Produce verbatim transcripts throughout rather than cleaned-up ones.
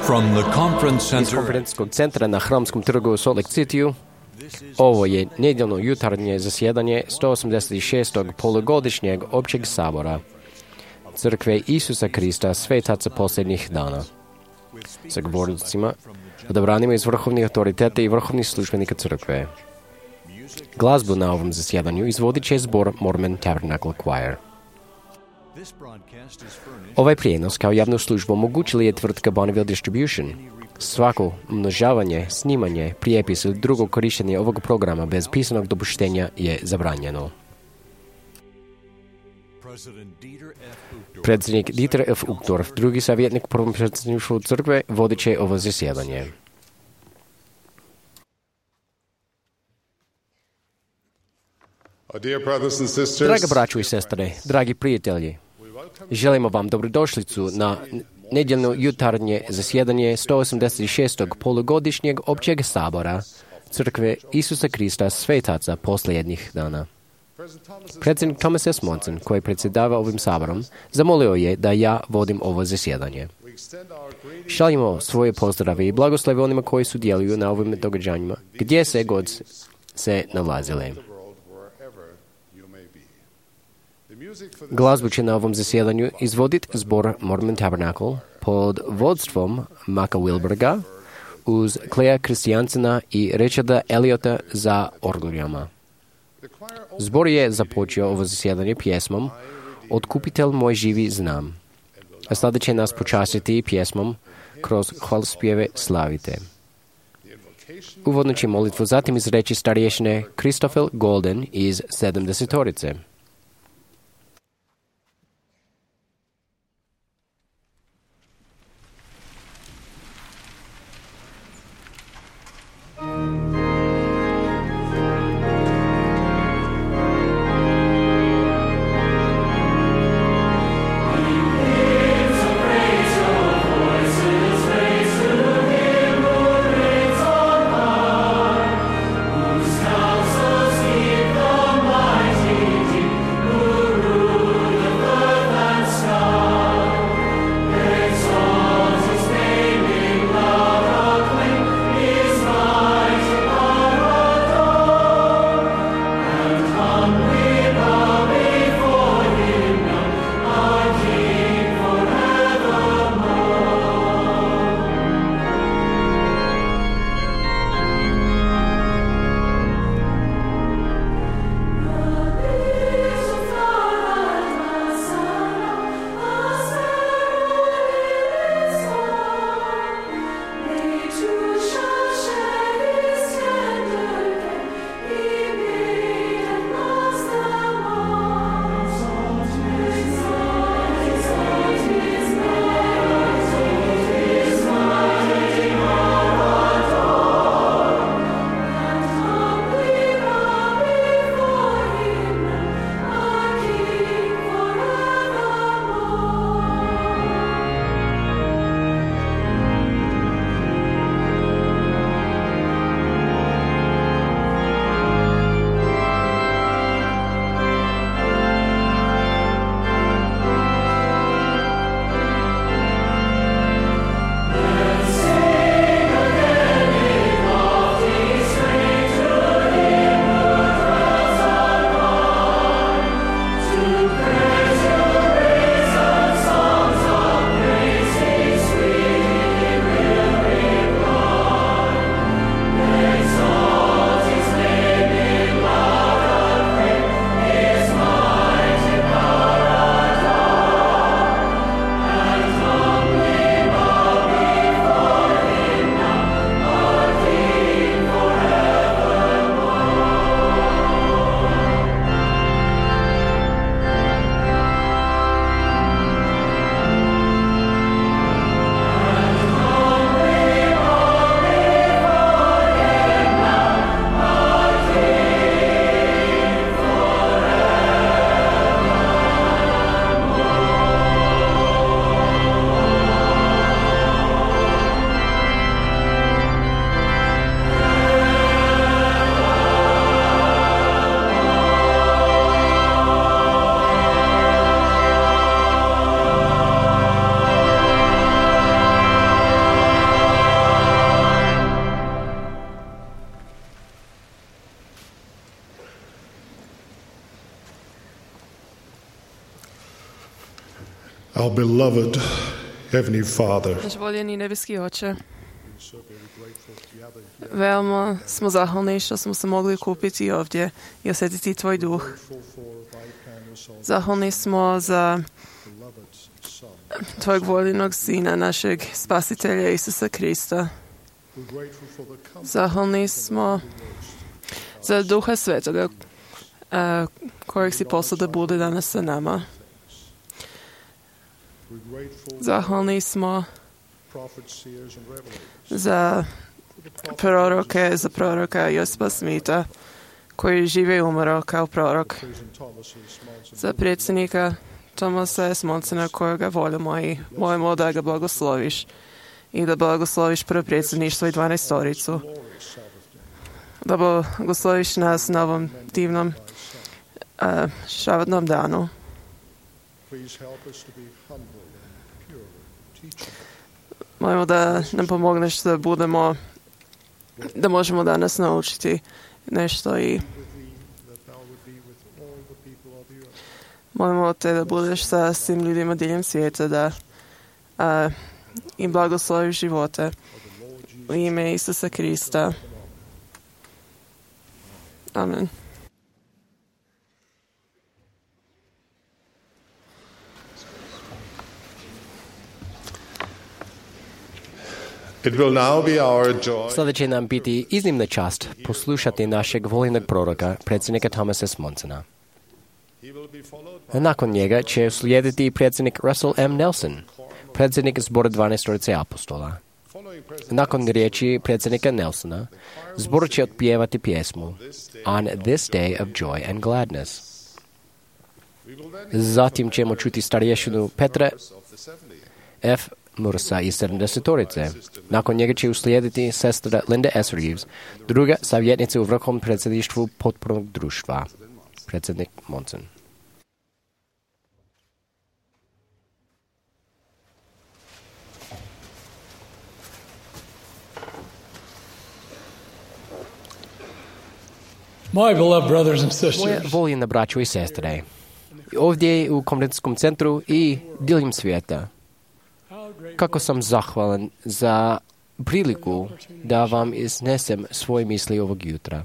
From the conference Iz center konferencijskog centra na Hramskom trgu u Salt Lake Cityu, ovo je nedjeljno jutarnje zasjedanje sto osamdeset šestog polugodišnjeg općeg sabora Crkve Isusa Krista svetaca posljednjih dana. Sa govornicima, odabranima iz vrhovnih autoriteta i vrhovnih službenika crkve. Glazbu na ovom zasjedanju izvodit će zbor Mormon Tabernacle Choir. Ovaj prijenos kao javnu službu omogućili je tvrtka Bonneville Distribution. Svako umnožavanje, snimanje, prijepis ili drugo korištenje ovog programa bez pisanog dopuštenja je zabranjeno. Predsjednik Dieter F. Uchtdorf, drugi savjetnik prvom predsjedništvu crkve, vodit će ovo zasjedanje. Draga braćo i sestre, dragi prijatelji, želimo vam dobrodošlicu na nedjeljno jutarnje zasjedanje sto osamdeset šestog polugodišnjeg općeg sabora Crkve Isusa Krista svetaca posljednjih dana. Predsjednik Thomas S. Monson, koji predsjedava ovim saborom, zamolio je da ja vodim ovo zasjedanje. Šaljimo svoje pozdrave i blagoslove onima koji sudjeluju na ovim događanjima, gdje se god se nalazile. Glazbu će na ovom zasjedanju izvoditi zbor Mormon Tabernacle pod vodstvom Maka Wilberga uz Clea Kristijansena i Richarda Eliota za orgeljama. Zbor je započeo ovo zasjedanje pjesmom Otkupitelj moj živi znam, a sada će nas počastiti pjesmom Kroz hvalospjeve slavite. Uvodno će molitvu zatim izreći starješine Christopher Golden iz sedamdesetorice. Counsels keep the mighty deep. Our beloved Heavenly Father, Naš voljeni nebeski Oče, veoma smo zahvalni što smo se mogli kupiti ovdje i osjetiti Tvoj duh. Zahvalni smo za Tvojeg voljenog Sina, našeg Spasitelja Isusa Krista. Zahvalni smo za Duha Svetoga uh, kojeg si poslao da bude danas sa nama. Zahvalni smo za proroke, za proroka Josipa Smitha, koji žive i umro kao prorok. Za predsjednika Thomasa S. Monsona, kojega volimo i molimo da ga blagosloviš i da blagosloviš prvo predsjedništvo i dvanaestoricu. Da blagosloviš nas na ovom divnom uh, šabatnom danu. Molimo da nam pomogneš da budemo, da možemo danas naučiti nešto i molimo te da budeš sa svim ljudima diljem svijeta, da a, im blagosloviš živote u ime Isusa Krista. Amen. it will now be our joy Sada će nam biti iznimna čast poslušati našeg voljenog proroka, predsjednika Thomasa S. Monsona. Nakon njega će uslijediti predsjednik Russell M. Nelson, predsjednik zbora dvanaestorice apostola. Nakon riječi predsjednika Nelsona, zbor će otpjevati pjesmu On this day of joy and gladness. Zatim ćemo čuti starješinu Petra F. Mursa iz sedamdesetorice. Nakon njega će uslijediti sestra Linda S. Reeves, druga savjetnica u vrhovnom predsjedništvu potpornog društva, predsjednik Monson. My beloved brothers and Moje sisters, voljene braćo i sestre, ovdje u konferencijskom centru i diljem svijeta, kako sam zahvalan za priliku da vam iznesem svoje misli ovog jutra.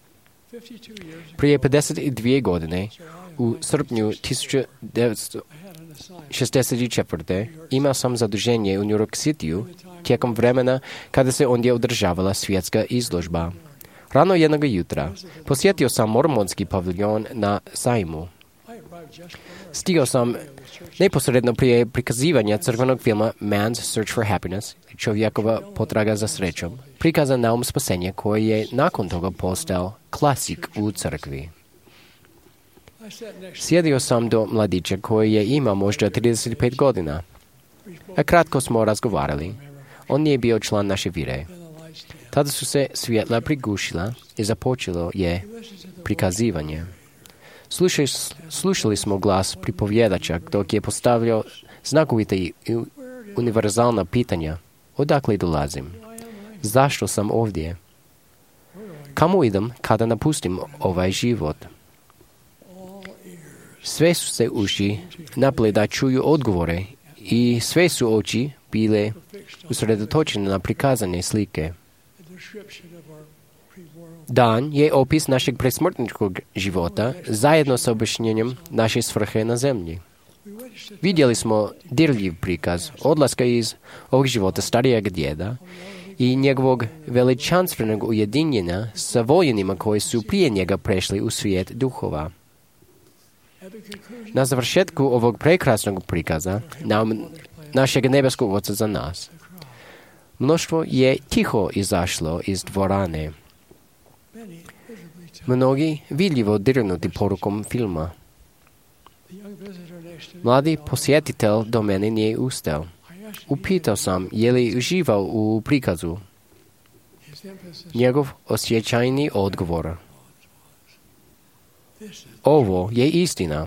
Prije pedeset dvije godine, u srpnju tisuću devetsto šezdeset četvrte. imao sam zaduženje u New York Cityu tijekom vremena kada se ondje održavala svjetska izložba. Rano jednog jutra posjetio sam mormonski paviljon na sajmu. Stigao sam neposredno prije prikazivanja crkvenog filma Man's Search for Happiness, čovjekova potraga za srećom, prikazan naum spasenja koji je nakon toga postao klasik u crkvi. Sjedio sam do mladića koji je imao možda trideset pet godina. A kratko smo razgovarali. On nije bio član naše vire. Tada su se svjetla prigušila i započelo je prikazivanje. Slušali, slušali smo glas pripovjedača dok je postavljao znakovita i univerzalna pitanja. Odakle dolazim? Zašto sam ovdje? Kamo idem kada napustim ovaj život? Sve su se uši napile da čuju odgovore i sve su oči bile usredotočene na prikazane slike. Dan je opis našeg presmrtničkog života zajedno sa objašnjenjem naše svrhe na zemlji. Vidjeli smo dirljiv prikaz odlaska iz ovog života starijeg djeda i njegovog veličanstvenog ujedinjenja sa voljenima koji su prije njega prešli u svijet duhova. Na završetku ovog prekrasnog prikaza nam našeg nebeskog Oca za nas, mnoštvo je tiho izašlo iz dvorane. Mnogi vidljivo dirnuti porukom filma. Mladi posjetitelj do mene nije ustao. Upitao sam je li uživao u prikazu. Njegov osjećajni odgovor: ovo je istina.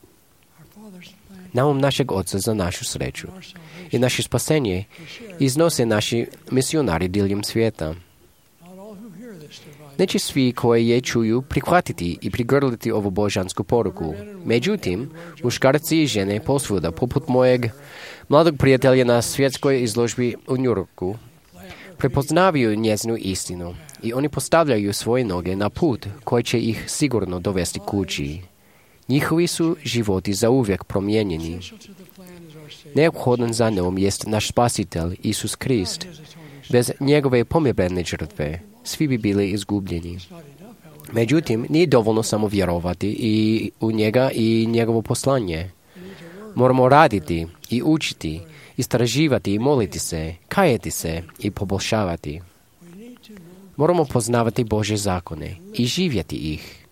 Naum našeg Oca za našu sreću i naše spasenje iznose naši misionari diljem svijeta. Neće svi koji je čuju prihvatiti i prigrliti ovu božansku poruku. Međutim, muškarci i žene posvuda, poput mojeg mladog prijatelja na svjetskoj izložbi u New Yorku, prepoznavaju njezinu istinu i oni postavljaju svoje noge na put koji će ih sigurno dovesti kući. Njihovi su životi zauvijek promijenjeni. Neophodan za njom jest naš spasitelj, Isus Krist. Bez njegove pomirbene žrtve svi bi bili izgubljeni. Međutim, nije dovoljno samo vjerovati i u njega i njegovo poslanje. Moramo raditi i učiti, istraživati i moliti se, kajati se i poboljšavati. Moramo poznavati Božje zakone i živjeti ih.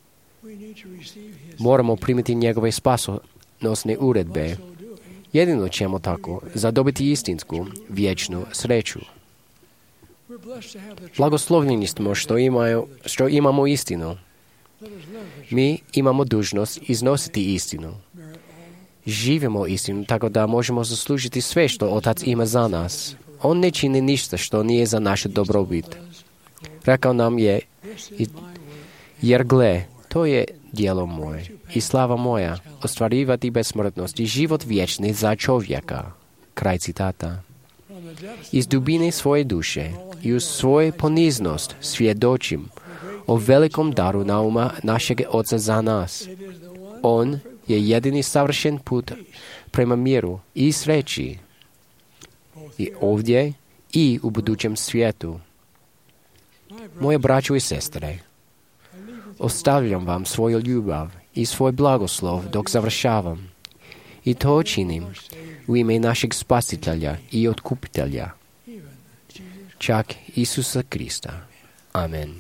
Moramo primiti njegove spasonosne uredbe. Jedino ćemo tako zadobiti istinsku, vječnu sreću. Blagoslovljeni smo što, imaju, što imamo istinu. Mi imamo dužnost iznositi istinu. Živimo istinu tako da možemo zaslužiti sve što Otac ima za nas. On ne čini ništa što nije za našu dobrobit. Rekao nam je, jer gle, to je djelo moje i slava moja, ostvarivati besmrtnost i život vječni za čovjeka. Kraj citata. Iz dubine svoje duše i uz svoju poniznost svjedočim o velikom daru nauma našeg Oca za nas. On je jedini savršen put prema miru i sreći. I ovdje i u budućem svijetu. Moje braćo i sestre, ostavljam vam svoju ljubav i svoj blagoslov dok završavam. I to činim u ime našeg Spasitelja i Otkupitelja, čak Isusa Krista. Amen.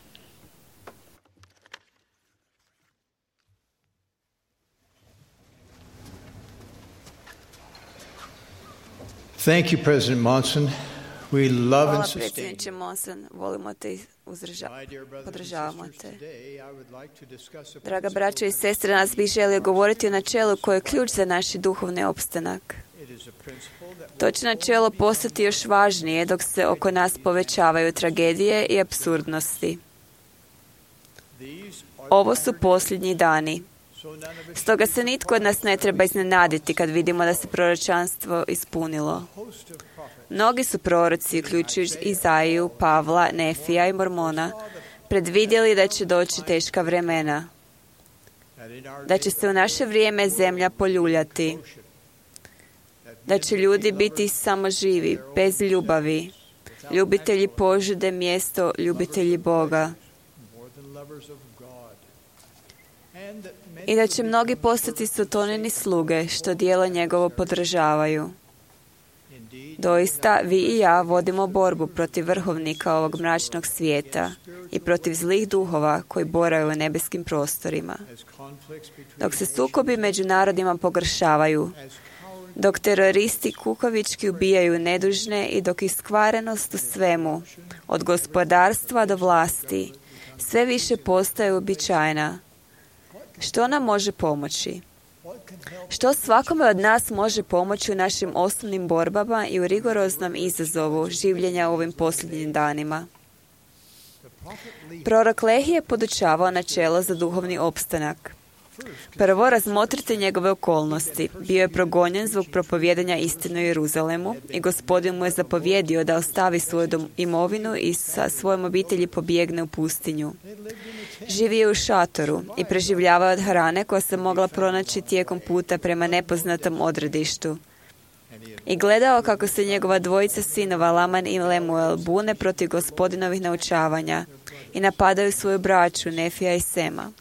Thank you, President Monson. We love Hvala and sustain. predsjedniče Monson, volimo te i uzdrža- podržavamo te. Draga braćo i sestre, nas bih želio govoriti o načelu koje je ključ za naš duhovni opstanak. To će načelo postati još važnije dok se oko nas povećavaju tragedije i apsurdnosti. Ovo su posljednji dani. Stoga se nitko od nas ne treba iznenaditi kad vidimo da se proročanstvo ispunilo. Mnogi su proroci, uključujući Izaiju, Pavla, Nefija i Mormona, predvidjeli da će doći teška vremena, da će se u naše vrijeme zemlja poljuljati, da će ljudi biti samo živi, bez ljubavi, ljubitelji požude mjesto ljubitelji Boga, i da će mnogi postati sotonini sluge što djelo njegovo podržavaju. Doista, vi i ja vodimo borbu protiv vrhovnika ovog mračnog svijeta i protiv zlih duhova koji boraju u nebeskim prostorima. Dok se sukobi među narodima pogoršavaju, dok teroristi kukavički ubijaju nedužne i dok iskvarenost u svemu, od gospodarstva do vlasti, sve više postaje uobičajena. Što nam može pomoći? Što svakome od nas može pomoći u našim osnovnim borbama i u rigoroznom izazovu življenja u ovim posljednjim danima? Prorok Lehi je podučavao načelo za duhovni opstanak. Prvo, razmotrite njegove okolnosti. Bio je progonjen zbog propovijedanja istine u Jeruzalemu i Gospodin mu je zapovjedio da ostavi svoju imovinu i sa svojom obitelji pobjegne u pustinju. Živio je u šatoru i preživljavao od hrane koja se mogla pronaći tijekom puta prema nepoznatom odredištu. I gledao kako se njegova dvojica sinova, Laman i Lemuel, bune protiv Gospodinovih naučavanja i napadaju svoju braću, Nefija i Sema.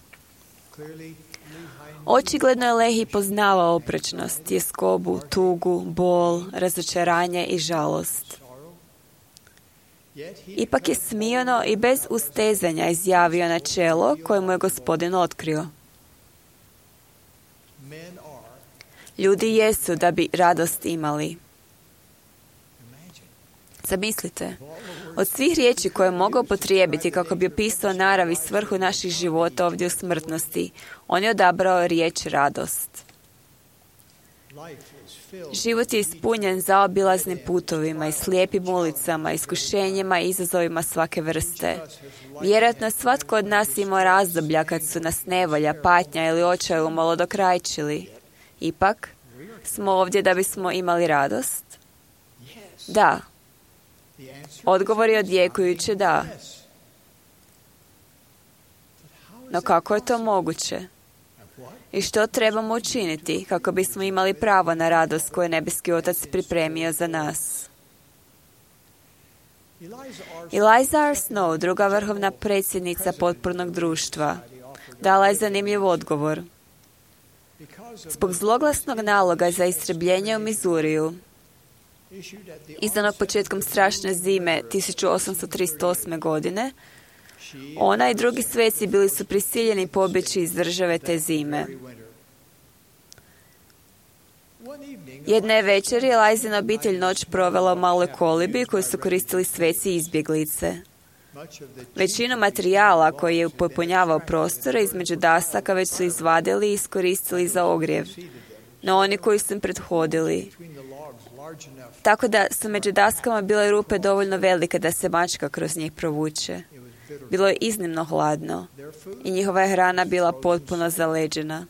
Očigledno je Lehi poznavao oprečnost, tjeskobu, tugu, bol, razočaranje i žalost. Ipak je smijano i bez ustezanja izjavio načelo koje mu je Gospodin otkrio. Ljudi jesu da bi radost imali. Zamislite, od svih riječi koje je mogao potrijebiti kako bi opisao narav i svrhu naših života ovdje u smrtnosti, on je odabrao riječ radost. Život je ispunjen zaobilaznim putovima i slijepim ulicama, iskušenjima i izazovima svake vrste. Vjerojatno svatko od nas imao razdoblja kad su nas nevolja, patnja ili očaj umalo dokrajčili. Ipak, smo ovdje da bismo imali radost? Da. Odgovor je odjekujuće da. No kako je to moguće? I što trebamo učiniti kako bismo imali pravo na radost koju je nebeski Otac pripremio za nas? Eliza R. Snow, druga vrhovna predsjednica potpornog društva, dala je zanimljiv odgovor. Zbog zloglasnog naloga za istrebljenje u Mizuriju, izdanog početkom strašne zime tisuću osamsto trideset osme. godine, ona i drugi sveci bili su prisiljeni pobjeći iz države te zime. Jedne večeri Elizina obitelj noć provela u maloj kolibi koju su koristili sveci i izbjeglice. Većinu materijala koji je popunjavao prostore između dasaka već su izvadili i iskoristili za ogrjev, no oni koji su im prethodili. Tako da su među daskama bile rupe dovoljno velike da se mačka kroz njih provuče. Bilo je iznimno hladno i njihova je hrana bila potpuno zaleđena.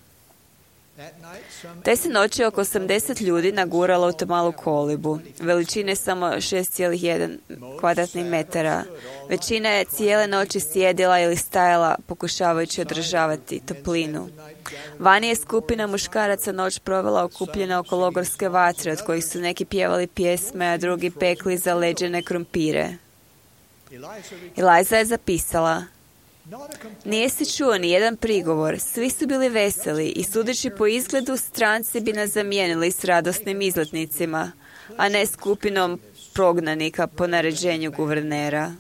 Te se noći oko osamdeset ljudi naguralo u tu malu kolibu, veličine samo šest zarez jedan kvadratnih metara. Većina je cijele noći sjedila ili stajala pokušavajući održavati toplinu. Vani je skupina muškaraca noć provela okupljena oko logorske vatre, od kojih su neki pjevali pjesme, a drugi pekli zaleđene krumpire. Eliza je zapisala: nije se čuo ni jedan prigovor, svi su bili veseli i sudeći po izgledu stranci bi nas zamijenili s radosnim izletnicima, a ne skupinom prognanika po naređenju guvernera.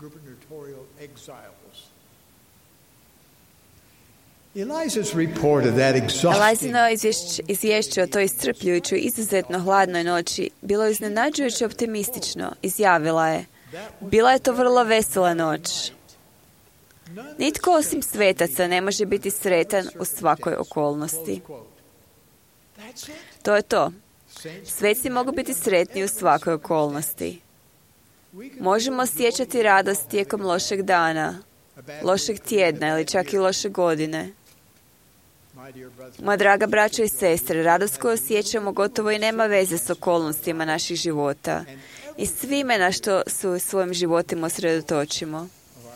Elizino izvješće, izvješće o toj iscrpljujućoj, izuzetno hladnoj noći bilo je iznenađujuće optimistično. Izjavila je: bila je to vrlo vesela noć. Nitko osim svetaca ne može biti sretan u svakoj okolnosti. To je to. Sveci mogu biti sretni u svakoj okolnosti. Možemo osjećati radost tijekom lošeg dana, lošeg tjedna ili čak i loše godine. Moja draga braćo i sestre, radost koju osjećamo gotovo i nema veze s okolnostima naših života i svime na što se u svojim životima usredotočimo.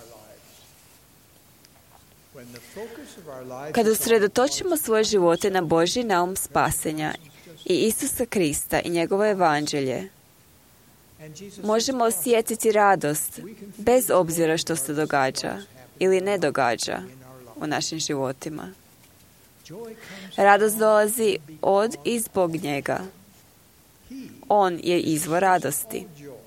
Kad usredotočimo svoje živote na Božji naum spasenja i Isusa Krista i njegovo evanđelje, možemo osjetiti radost bez obzira što se događa ili ne događa u našim životima. Radost dolazi od i zbog njega. On je izvor radosti.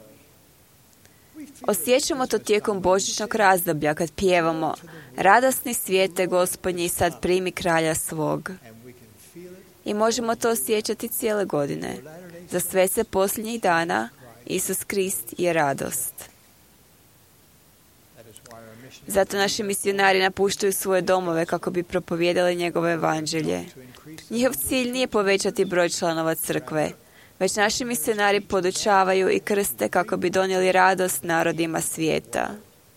Osjećamo to tijekom božićnog razdoblja kad pjevamo: radosni svijete Gospodnji, sad primi kralja svog. I možemo to osjećati cijele godine. Za sve se posljednjih dana Isus Krist je radost. Zato naši misionari napuštaju svoje domove kako bi propovijedali njegovo evanđelje. Njihov cilj nije povećati broj članova crkve, već naši misionari podučavaju i krste kako bi donijeli radost narodima svijeta.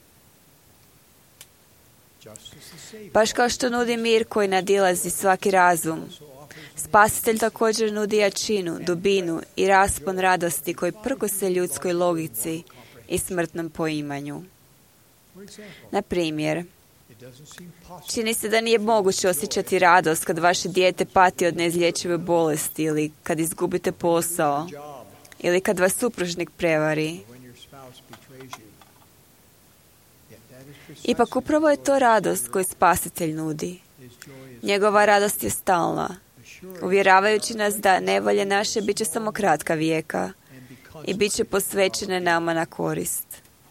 Baš kao što nudi mir koji nadilazi svaki razum, Spasitelj također nudi jačinu, dubinu i raspon radosti koji prkose ljudskoj logici i smrtnom poimanju. Na primjer, čini se da nije moguće osjećati radost kad vaše dijete pati od neizlječive bolesti ili kad izgubite posao ili kad vas supružnik prevari. Ipak upravo je to radost koju Spasitelj nudi. Njegova radost je stalna, uvjeravajući nas da nevolje naše bit će samo kratka vijeka i bit će posvećene nama na korist.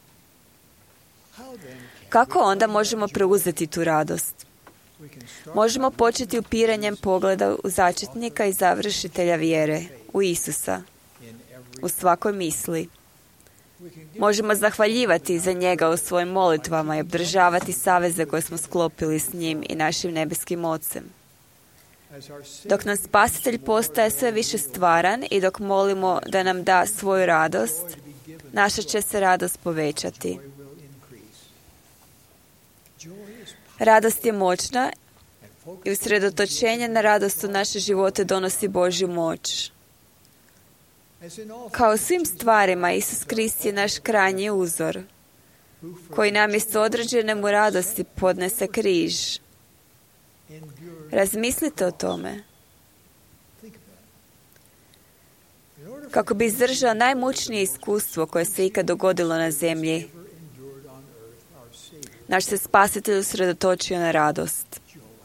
Kako onda možemo preuzeti tu radost? Možemo početi upiranjem pogleda u začetnika i završitelja vjere, u Isusa, u svakoj misli. Možemo zahvaljivati za njega u svojim molitvama i obdržavati saveze koje smo sklopili s njim i našim nebeskim Ocem. Dok nam Spasitelj postaje sve više stvaran i dok molimo da nam da svoju radost, naša će se radost povećati. Radost je moćna i usredotočenje na radost u naše živote donosi Božju moć. Kao u svim stvarima, Isus Krist je naš krajnji uzor, koji namjesto određene mu radosti podnese križ. Razmislite o tome. Kako bi izdržao najmučnije iskustvo koje se ikad dogodilo na zemlji, naš se Spasitelj usredotočio na radost.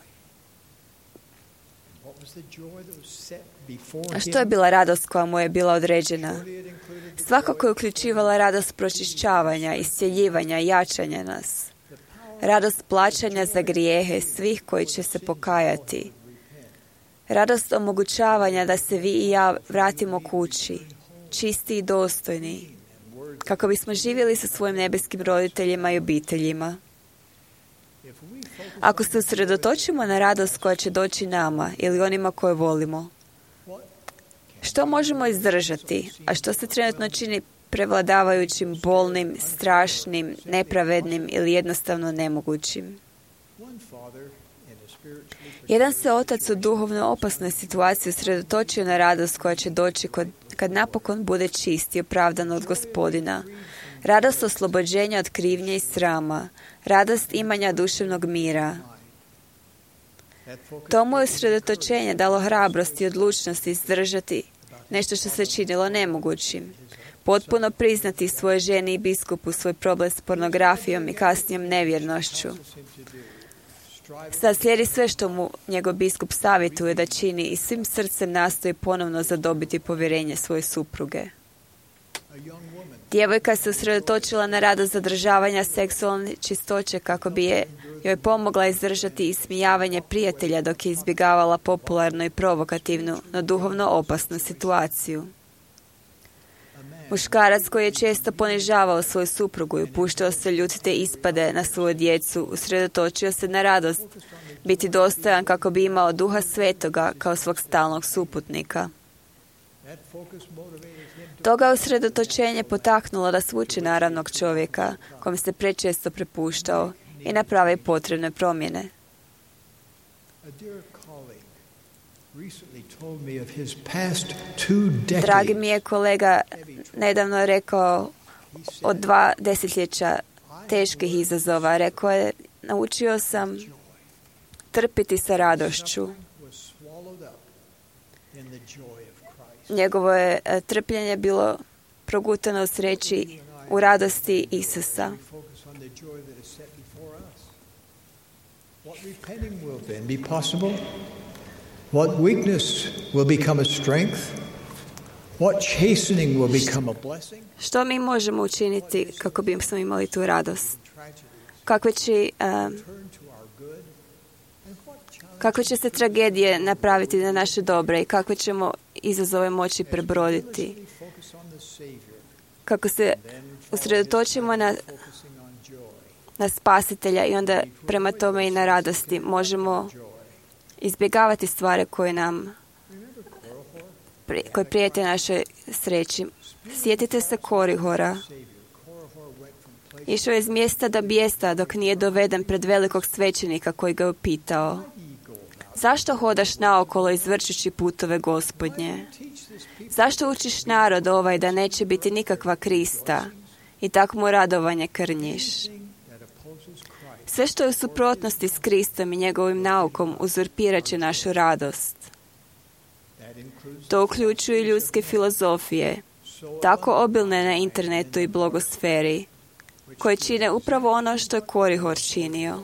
A što je bila radost koja mu je bila određena? Svakako je uključivala radost pročišćavanja, iscjeljivanja, jačanja nas. Radost plaćanja za grijehe svih koji će se pokajati. Radost omogućavanja da se vi i ja vratimo kući, čisti i dostojni, kako bismo živjeli sa svojim nebeskim roditeljima i obiteljima. Ako se usredotočimo na radost koja će doći nama ili onima koje volimo, što možemo izdržati, a što se trenutno čini prevladavajućim, bolnim, strašnim, nepravednim ili jednostavno nemogućim? Jedan se otac u duhovno opasnoj situaciji usredotočio na radost koja će doći kod, kad napokon bude čist i opravdan od Gospodina. Radost oslobođenja od krivnje i srama. Radost imanja duševnog mira. Tomu je usredotočenje dalo hrabrost i odlučnost izdržati nešto što se činilo nemogućim. Potpuno priznati svoje ženi i biskupu svoj problem s pornografijom i kasnijom nevjernošću. Sad slijedi sve što mu njegov biskup savjetuje da čini i svim srcem nastoji ponovno zadobiti povjerenje svoje supruge. Djevojka se usredotočila na radost zadržavanja seksualne čistoće kako bi je joj pomogla izdržati ismijavanje prijatelja dok je izbjegavala popularnu i provokativnu, no duhovno opasnu situaciju. Muškarac koji je često ponižavao svoju suprugu i puštao se ljutite ispade na svoju djecu, usredotočio se na radost biti dostojan kako bi imao Duha Svetoga kao svog stalnog suputnika. Toga usredotočenje potaknulo da svuči naravnog čovjeka, kom se prečesto prepuštao, i napravi potrebne promjene. Dragi mi je kolega nedavno rekao od dva desetljeća teških izazova. Rekao je, naučio sam trpiti sa radošću. Njegovo je trpljenje bilo progutano u sreći u radosti Isusa. What weakness will become a strength? What chastening will become a blessing? Što mi možemo učiniti kako bismo imali tu radost? Kakve će, uh, kakve će se tragedije napraviti na naše dobre i kakve ćemo izazove moći prebroditi? Kako se usredotočimo na, na Spasitelja i onda prema tome i na radosti možemo izbjegavati stvari koje nam koje prijete našoj sreći. Sjetite se Korihora. Išao je iz mjesta do mjesta dok nije doveden pred velikog svećenika koji ga je upitao: zašto hodaš naokolo izvrćući putove Gospodnje? Zašto učiš narod ovaj da neće biti nikakva Krista i tak mu radovanje krnjiš? Sve što je u suprotnosti s Kristom i njegovim naukom uzurpirat će našu radost. To uključuje ljudske filozofije, tako obilne na internetu i blogosferi, koje čine upravo ono što je Korihor činio.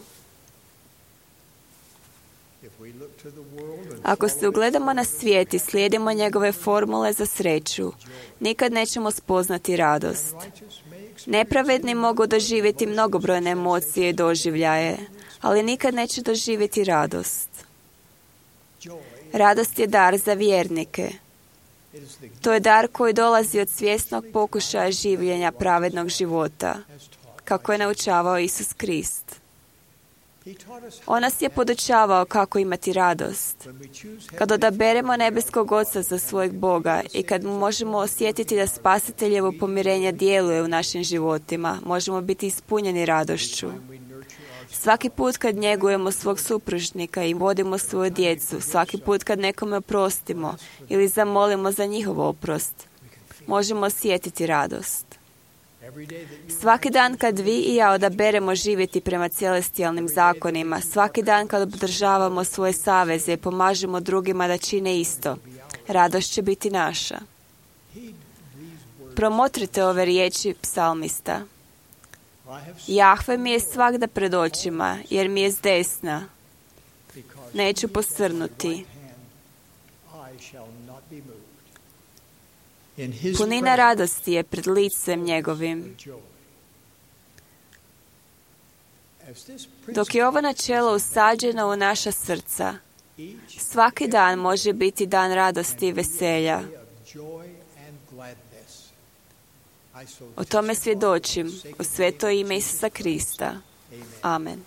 Ako se ugledamo na svijet i slijedimo njegove formule za sreću, nikad nećemo spoznati radost. Nepravedni mogu doživjeti mnogobrojne emocije i doživljaje, ali nikad neće doživjeti radost. Radost je dar za vjernike. To je dar koji dolazi od svjesnog pokušaja življenja pravednog života, kako je naučavao Isus Krist. On nas je podučavao kako imati radost. Kad odaberemo nebeskog Oca za svojeg Boga i kad mu možemo osjetiti da Spasiteljevo pomirenje djeluje u našim životima, možemo biti ispunjeni radošću. Svaki put kad njegujemo svog supružnika i vodimo svoju djecu, svaki put kad nekome oprostimo ili zamolimo za njihov oprost, možemo osjetiti radost. Svaki dan kad vi i ja odaberemo živjeti prema celestijalnim zakonima, svaki dan kad održavamo svoje saveze i pomažemo drugima da čine isto, radost će biti naša. Promotrite ove riječi psalmista. Jahve mi je svagda pred očima, jer mi je s desna. Neću posrnuti. Punina radosti je pred licem njegovim. Dok je ovo načelo usađeno u naša srca, svaki dan može biti dan radosti i veselja. O tome svjedočim u sveto ime Isusa Krista. Amen.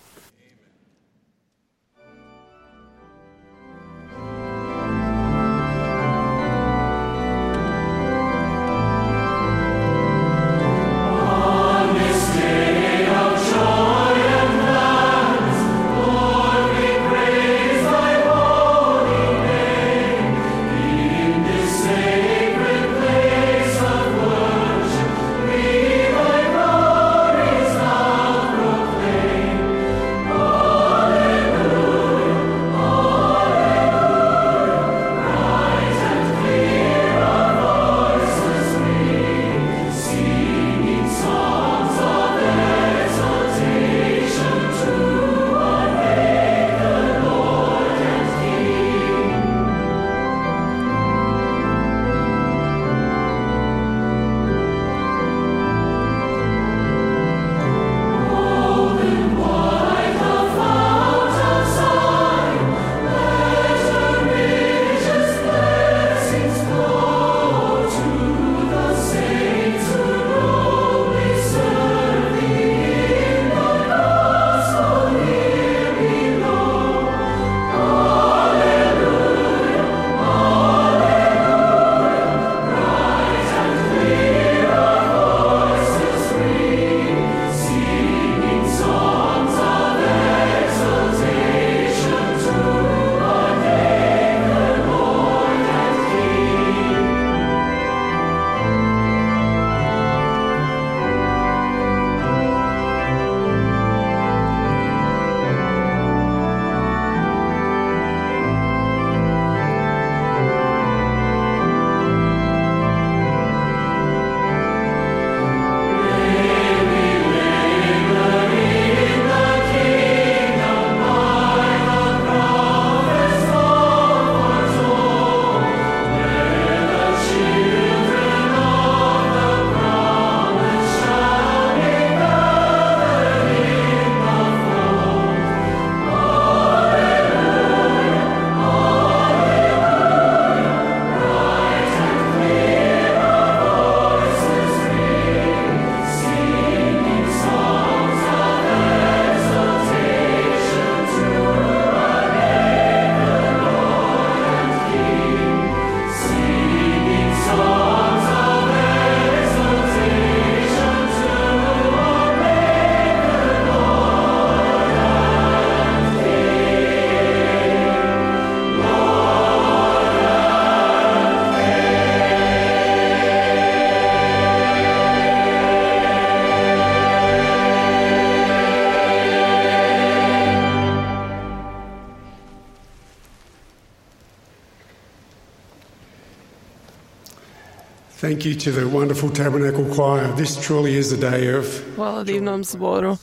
Thank you to the wonderful Tabernacle Choir. This truly is a day of... Hvala divnom zboru.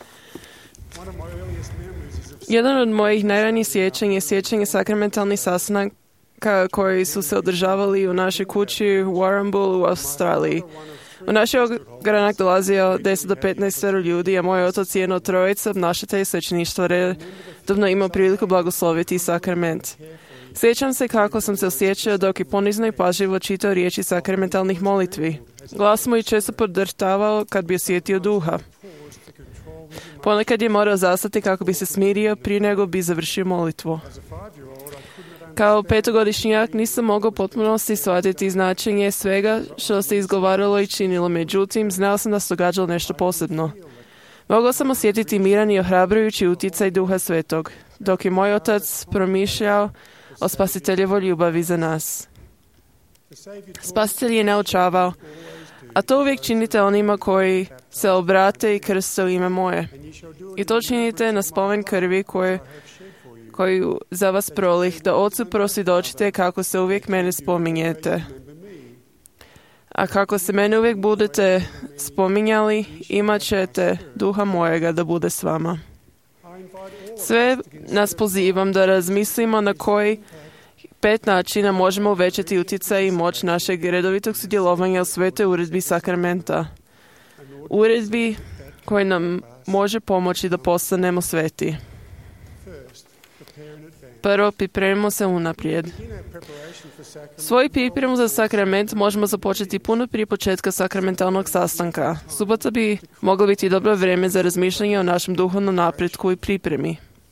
Jedan od mojih najranijih sjećanja je sjećanje sakramentalnih sastanaka koji su se održavali u našoj kući u Warrnambool u Australiji. U naš ogranak dolazio deset do petnaest ljudi, a moj otac je jedno trojica obnašatelja svećeništva redovno imao priliku blagosloviti sakrament. Sjećam se kako sam se osjećao dok je ponizno i pažljivo čitao riječi sakramentalnih molitvi. Glas mu je često podrhtavao kad bi osjetio duha. Ponekad je morao zastati kako bi se smirio prije nego bi završio molitvu. Kao petogodišnjak nisam mogao potpunosti shvatiti značenje svega što se izgovaralo i činilo, međutim, znao sam da se događalo nešto posebno. Mogao sam osjetiti miran i ohrabrujući utjecaj Duha Svetog, dok je moj otac promišljao o Spasiteljevoj ljubavi za nas. Spasitelj je naučavao, a to uvijek činite onima koji se obrate i krste u ime moje. I to činite na spomen krvi koje, koju za vas prolih, da Ocu prosvjedočite kako se uvijek mene spominjete. A kako se mene uvijek budete spominjali, imat ćete Duha mojega da bude s vama. Sve nas pozivam da razmislimo na koji pet načina možemo uvećati utjecaj i moć našeg redovitog sudjelovanja u svetoj uredbi sakramenta. Uredbi koji nam može pomoći da postanemo sveti. Prvo, pripremimo se unaprijed. Svoju pripremu za sakrament možemo započeti puno prije početka sakramentalnog sastanka. Subota bi moglo biti dobro vrijeme za razmišljanje o našem duhovnom napretku i pripremi.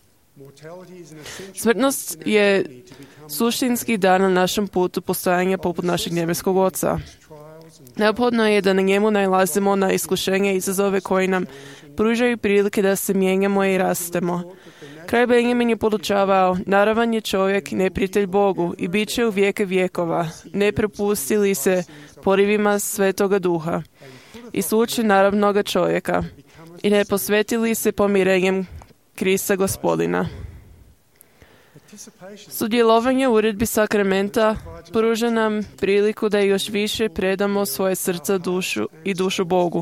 Smrtnost je suštinski dar na našem putu postojanja poput našeg nebeskog Oca. Neophodno je da na njemu nailazimo na iskušenje i izazove koji nam pružaju prilike da se mijenjamo i rastemo. Kralj Benjamin je podučavao, naravan je čovjek neprijatelj Bogu i bit će u vijeke vjekova, ne prepustili se porivima Svetoga Duha i sluči naravnoga čovjeka i ne posvetili se pomirenjem Krista Gospodina. Sudjelovanje u uredbi sakramenta pruža nam priliku da još više predamo svoje srca dušu i dušu Bogu.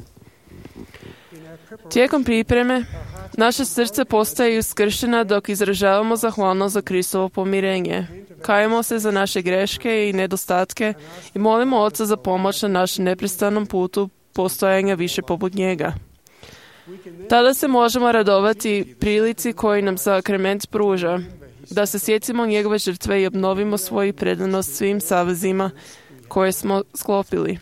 Tijekom pripreme, naše srce postaju skršena dok izražavamo zahvalnost za Kristovo pomirenje. Kajemo se za naše greške i nedostatke i molimo Oca za pomoć na našem neprestanom putu postojanja više poput njega. Tada se možemo radovati prilici koji nam sakrament pruža, da se sjetimo njegove žrtve i obnovimo svoju predanost svim savezima koje smo sklopili.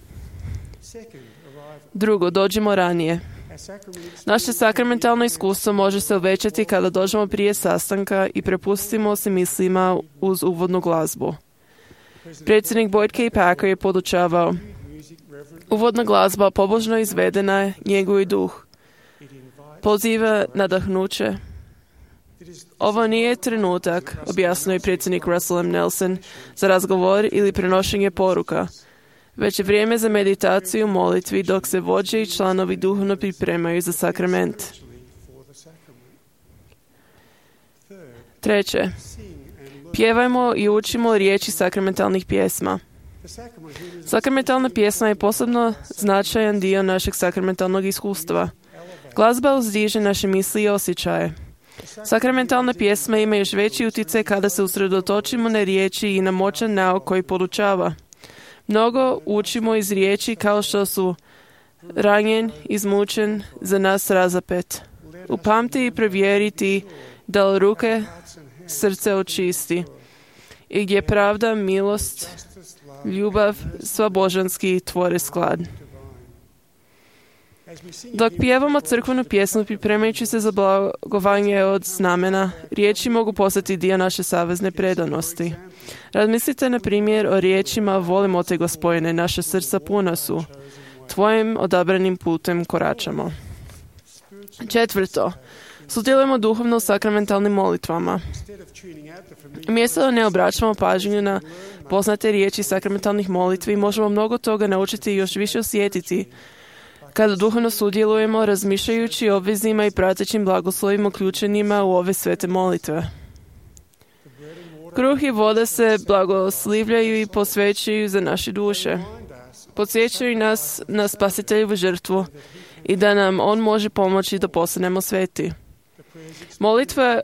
Drugo, dođimo ranije. Naše sakramentalno iskustvo može se uvećati kada dođemo prije sastanka i prepustimo se mislima uz uvodnu glazbu. Predsjednik Boyd K. Packer je podučavao, uvodna glazba pobožno izvedena njeguje duh, poziva nadahnuće. Ovo nije trenutak, objasnio je predsjednik Russell M. Nelson, za razgovor ili prenošenje poruka, već je vrijeme za meditaciju u molitvi dok se vođe i članovi duhovno pripremaju za sakrament. Treće, pjevajmo i učimo riječi sakramentalnih pjesma. Sakramentalna pjesma je posebno značajan dio našeg sakramentalnog iskustva. Glazba uzdiže naše misli i osjećaje. Sakramentalna pjesma ima još veći utjecaj kada se usredotočimo na riječi i na moćan nauk koji podučava. Mnogo učimo iz riječi kao što su ranjen, izmučen, za nas razapet. Upamti i provjeriti da li ruke srce očisti i gdje pravda, milost, ljubav, sva božanski tvore sklad. Dok pjevamo crkvenu pjesmu pripremajući se za blagovanje od znamena, riječi mogu postati dio naše savezne predanosti. Razmislite na primjer o riječima volimo te Gospodine, naše srca puna su. Tvojim odabranim putem koračamo. Četvrto, sudjelujemo duhovno u sakramentalnim molitvama. Umjesto da ne obraćamo pažnju na poznate riječi sakramentalnih molitvi, možemo mnogo toga naučiti i još više osjetiti kada duhovno sudjelujemo razmišljajući o obvezima i pratećim blagoslovima uključenima u ove svete molitve. Kruh i voda se blagoslivljaju i posvećuju za naše duše. Podsjećaju nas na Spasiteljevu žrtvu i da nam On može pomoći da postanemo sveti. Molitve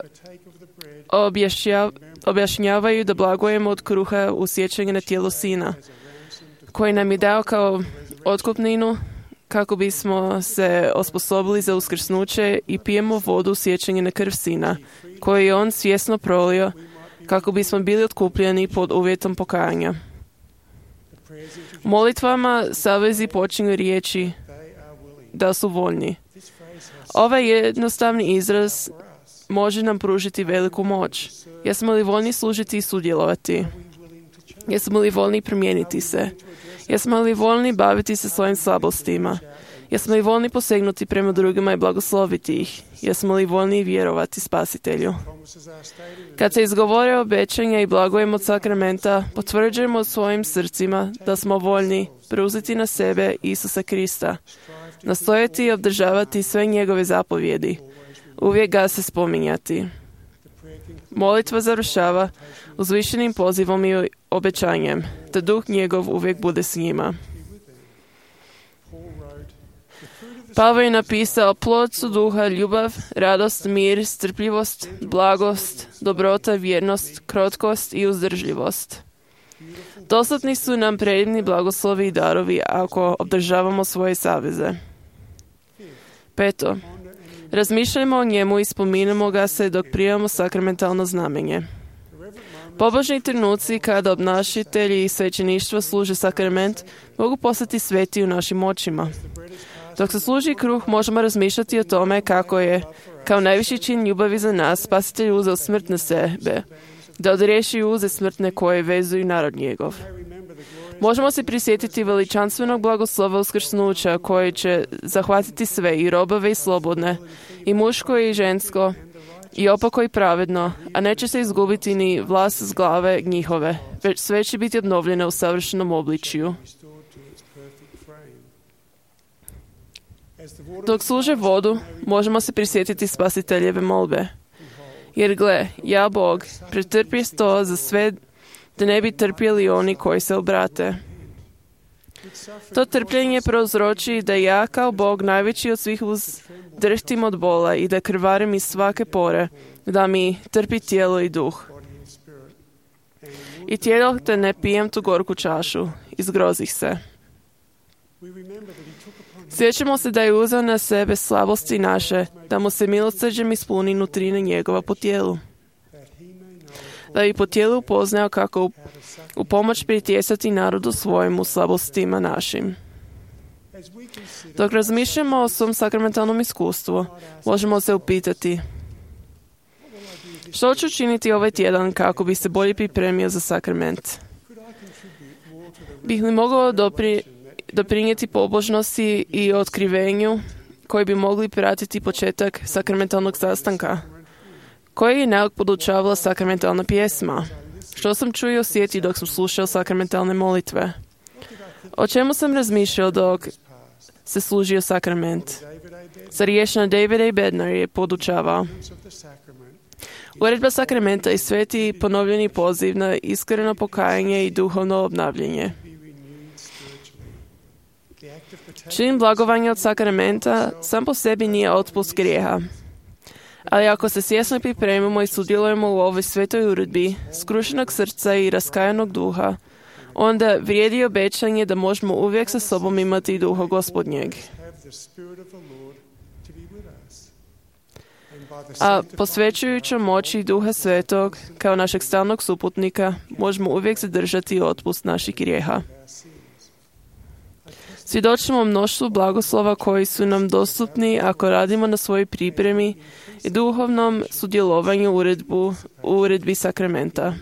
objašnjavaju da blagujemo od kruha u sjećanju na tijelo Sina, koji nam je dao kao otkupninu kako bismo se osposobili za uskrsnuće i pijemo vodu u sjećanju na krv Sina, koju je On svjesno prolio kako bismo bili otkupljeni pod uvjetom pokajanja. U molitvama savezi počinju riječi da su voljni. Ovaj jednostavni izraz može nam pružiti veliku moć. Jesmo li voljni služiti i sudjelovati? Jesmo li voljni promijeniti se? Jesmo li voljni baviti se svojim slabostima? Jesmo li voljni posegnuti prema drugima i blagosloviti ih? Jesmo li voljni vjerovati Spasitelju? Kad se izgovore obećanja i blagojem od sakramenta, potvrđujemo u svojim srcima da smo voljni preuzeti na sebe Isusa Krista, nastojati i obdržavati sve njegove zapovjedi, uvijek ga se spominjati. Molitva završava uzvišenim pozivom i obećanjem, da duh njegov uvijek bude s njima. Pavao je napisao: plod su duha ljubav, radost, mir, strpljivost, blagost, dobrota, vjernost, krotkost i uzdržljivost. Dostupni su nam predivni blagoslovi i darovi ako obdržavamo svoje saveze. Peto. Razmišljajmo o njemu i spominjamo ga se dok primamo sakramentalno znamenje. Pobožni trenuci kada obnašatelji i svećeništvo služe sakrament mogu postati sveti u našim očima. Dok se služi kruh, možemo razmišljati o tome kako je, kao najviši čin ljubavi za nas, Spasitelj uzeo smrt na sebe, da odriješi uze smrtne koje vezuju narod njegov. Možemo se prisjetiti veličanstvenog blagoslova uskrsnuća koje će zahvatiti sve, i robove i slobodne, i muško i žensko, i opako i pravedno, a neće se izgubiti ni vlas s glave njihove, već sve će biti obnovljeno u savršenom obličju. Dok služe vodu, možemo se prisjetiti Spasiteljeve molbe. Jer gle, ja Bog, pretrpio to za sve, da ne bi trpjeli oni koji se obrate. To trpljenje prouzroči da ja kao Bog najveći od svih uzdrhtim od bola i da krvarim iz svake pore, da mi trpi tijelo i duh. I tijelo te ne pijem tu gorku čašu, izgrozih se. Sjećamo se da je uzeo na sebe slabosti naše, da mu se milosrđem ispuni nutrine njegova po tijelu. Da bi po tijelu upoznao kako u, u pomoć pritjesati narodu svojemu slabostima našim. Dok razmišljamo o svom sakramentalnom iskustvu, možemo se upitati: što ću činiti ovaj tjedan kako bi se bolje pripremio za sakrament? Bih li mogao dopri, doprinijeti pobožnosti i otkrivenju koji bi mogli pratiti početak sakramentalnog sastanka? Koji je nauk podučavala sakramentalna pjesma? Što sam čuo i osjetio dok sam slušao sakramentalne molitve? O čemu sam razmišljao dok se služio sakrament? Starješina David A. Bednar je podučavao: uredba sakramenta je sveti ponovljeni poziv na iskreno pokajanje i duhovno obnavljanje. Čin blagovanja od sakramenta sam po sebi nije otpust grijeha. Ali ako se svjesno pripremimo i sudjelujemo u ovoj svetoj uredbi, skrušenog srca i raskajanog duha, onda vrijedi obećanje da možemo uvijek sa sobom imati duha Gospodnjeg. A posvećujući moći Duha Svetog, kao našeg stalnog suputnika, možemo uvijek zadržati otpust naših grijeha. Svjedočimo mnoštvu blagoslova koji su nam dostupni ako radimo na svojoj pripremi i duhovnom sudjelovanju uredbu, u uredbi sakramenta.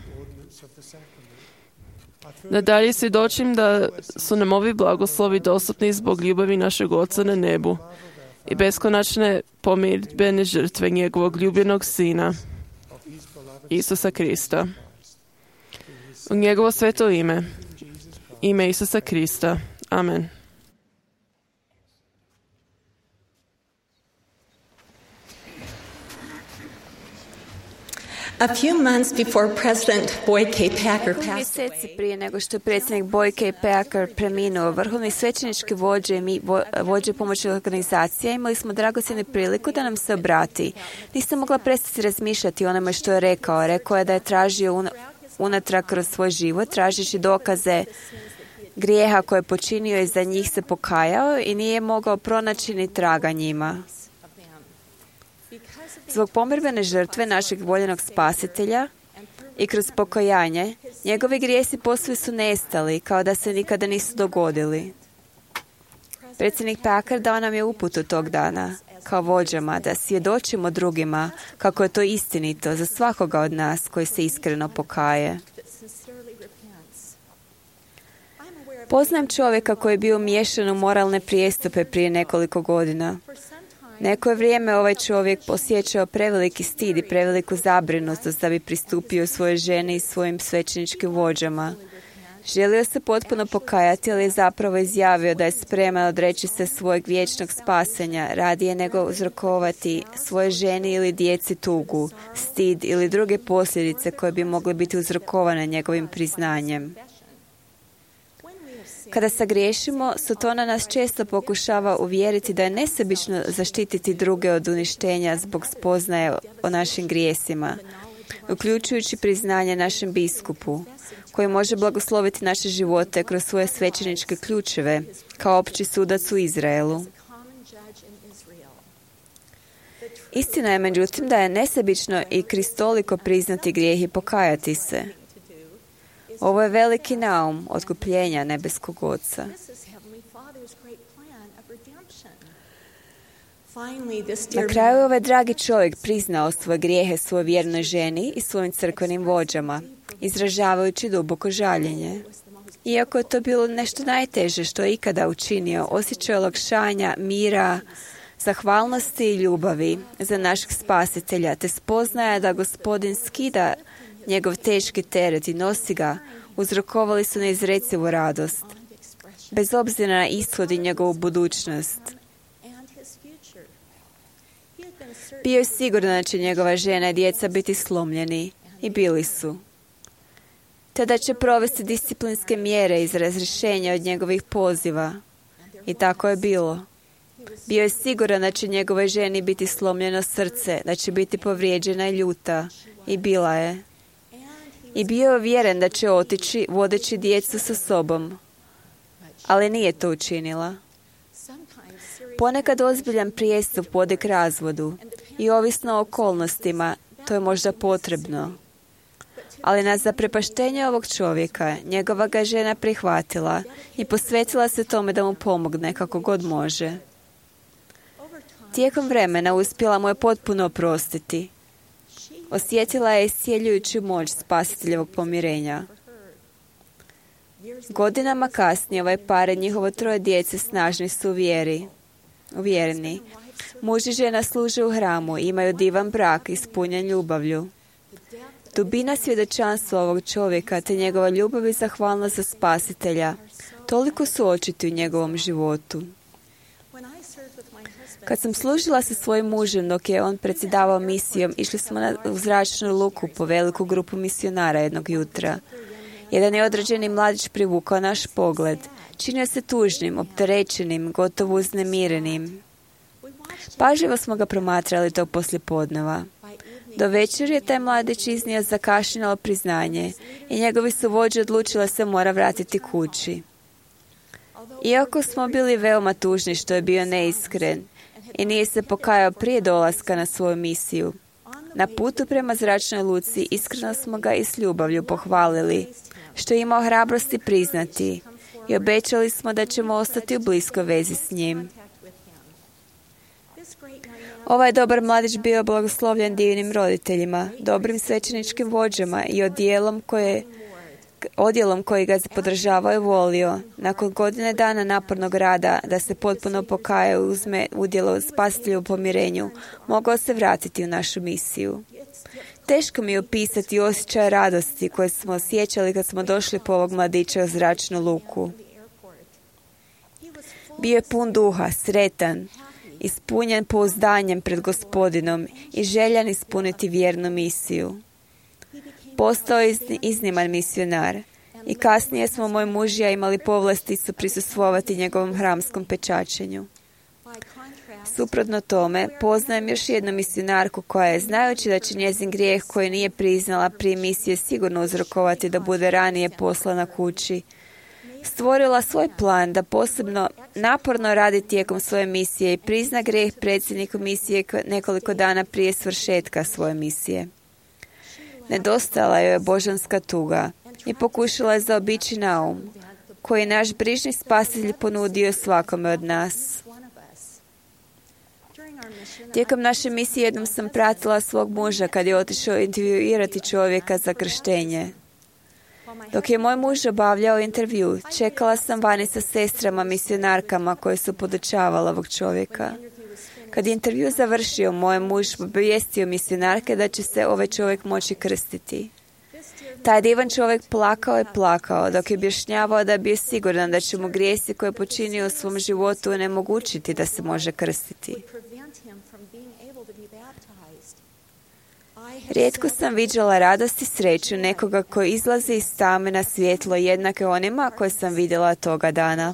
Nadalje svjedočim da su nam ovi blagoslovi dostupni zbog ljubavi našeg Oca na nebu i beskonačne pomirdbene žrtve njegovog ljubljenog Sina, Isusa Krista. U njegovo sveto ime, ime Isusa Krista. Amen. A few months before President Boyd K. Packer passed Mjeseci prije nego što je predsjednik Boyd K. Packer preminuo, vrhovni svećenički vođe i mi, vođe pomoćnih organizacija, imali smo dragocjenu priliku da nam se obrati. Nisam mogla prestati razmišljati o onome što je rekao. Rekao je da je tražio un, unatrag kroz svoj život, tražeći dokaze grijeha koje je počinio i za njih se pokajao i nije mogao pronaći ni traga njima. Zbog pomirbene žrtve našeg voljenog Spasitelja i kroz pokajanje, njegovi grijesi posve su nestali, kao da se nikada nisu dogodili. Predsjednik Packer dao nam je uputu tog dana. kao vođama, da svjedočimo drugima kako je to istinito za svakoga od nas koji se iskreno pokaje. Poznajem čovjeka koji je bio miješan u moralne prijestupe prije nekoliko godina. Neko je vrijeme ovaj čovjek osjećao preveliki stid i preveliku zabrinutost da bi pristupio svojoj ženi i svojim svećeničkim vođama. Želio se potpuno pokajati, ali je zapravo izjavio da je spreman odreći se svojeg vječnog spasenja, radije nego uzrokovati svoje ženi ili djeci tugu, stid ili druge posljedice koje bi mogle biti uzrokovane njegovim priznanjem. Kada sagriješimo, Sotona nas često pokušava uvjeriti da je nesebično zaštititi druge od uništenja zbog spoznaje o našim grijesima, uključujući priznanje našem biskupu, koji može blagosloviti naše živote kroz svoje svećeničke ključeve, kao opći sudac u Izraelu. Istina je, međutim, da je nesebično i kristoliko priznati grijeh i pokajati se. Ovo je veliki naum otkupljenja nebeskog Oca. Na kraju ovaj dragi čovjek priznao svoje grijehe svojoj vjernoj ženi i svojim crkvenim vođama, izražavajući duboko žaljenje. Iako je to bilo nešto najteže što je ikada učinio, osjećaj olakšanja, mira, zahvalnosti i ljubavi za našeg spasitelja, te spoznaja da Gospodin skida njegov teški teret i nosi ga, uzrokovali su neizrecivu radost, bez obzira na ishod i njegovu budućnost. Bio je siguran da će njegova žena i djeca biti slomljeni, i bili su. Te da će provesti disciplinske mjere iz razrješenja od njegovih poziva. I tako je bilo. Bio je siguran da će njegovoj ženi biti slomljeno srce, da će biti povrijeđena i ljuta. I bila je. I bio je uvjeren da će otići vodeći djecu sa sobom. Ali nije to učinila. Ponekad ozbiljan prijestup vodi k razvodu i ovisno o okolnostima, to je možda potrebno. Ali na zaprepaštenje ovog čovjeka, njegova ga žena prihvatila i posvetila se tome da mu pomogne kako god može. Tijekom vremena uspjela mu je potpuno oprostiti. Osjetila je iscijeljujuću moć spasiteljevog pomirenja. Godinama kasnije ovaj par i njihovo troje djece snažni su u vjeri. Uvjereni. Muž i žena služe u hramu, imaju divan brak ispunjen ljubavlju. Dubina svjedočanstva ovog čovjeka te njegova ljubav i zahvalnost za spasitelja toliko su očiti u njegovom životu. Kad sam služila sa svojim mužem dok je on predsjedavao misijom, išli smo na, u zračnu luku po veliku grupu misionara jednog jutra. Jedan je određeni mladić privukao naš pogled. Činio se tužnim, opterećenim, gotovo uznemirenim. Pažljivo smo ga promatrali tog poslijepodneva. Do večer je taj mladić iznio zakašnjelo priznanje i njegovi su vođe odlučili da se mora vratiti kući. Iako smo bili veoma tužni što je bio neiskren i nije se pokajao prije dolaska na svoju misiju, na putu prema zračnoj luci iskreno smo ga i s ljubavlju pohvalili što je imao hrabrosti priznati i obećali smo da ćemo ostati u bliskoj vezi s njim. Ovaj dobar mladić bio blagoslovljen divnim roditeljima, dobrim svećeničkim vođama i odjelom koje, odjelom koji ga podržavao i volio. Nakon godine dana napornog rada da se potpuno pokaje i uzme udjelo u spasitelju u pomirenju, mogao se vratiti u našu misiju. Teško mi je opisati osjećaj radosti koje smo osjećali kad smo došli po ovog mladića u zračnu luku. Bio je pun duha, sretan, ispunjen pouzdanjem pred Gospodinom i željan ispuniti vjernu misiju. Postao je izniman misionar i kasnije smo moj muž i ja imali povlasticu prisustvovati njegovom hramskom pečačenju. Suprotno tome, poznajem još jednu misionarku koja je, znajući da će njezin grijeh koji nije priznala prije misije sigurno uzrokovati da bude ranije poslana kući, stvorila svoj plan da posebno naporno radi tijekom svoje misije i prizna grijeh predsjedniku misije nekoliko dana prije svršetka svoje misije. Nedostajala joj je božanska tuga i pokušala je zaobići naum koji je naš brižni spasitelj ponudio svakome od nas. Tijekom naše misije jednom sam pratila svog muža kad je otišao intervjuirati čovjeka za krštenje. Dok je moj muž obavljao intervju, čekala sam vani sa sestrama misionarkama koje su podučavala ovog čovjeka. Kad je intervju završio, moj muž obavijestio misionarke da će se ovaj čovjek moći krstiti. Taj divan čovjek plakao je plakao dok je objašnjavao da je bio siguran da će mu grijesi koje je počinio u svom životu onemogućiti da se može krstiti. Rijetko sam viđala radost i sreću nekoga koji izlazi iz tame na svjetlo jednake onima koje sam vidjela toga dana.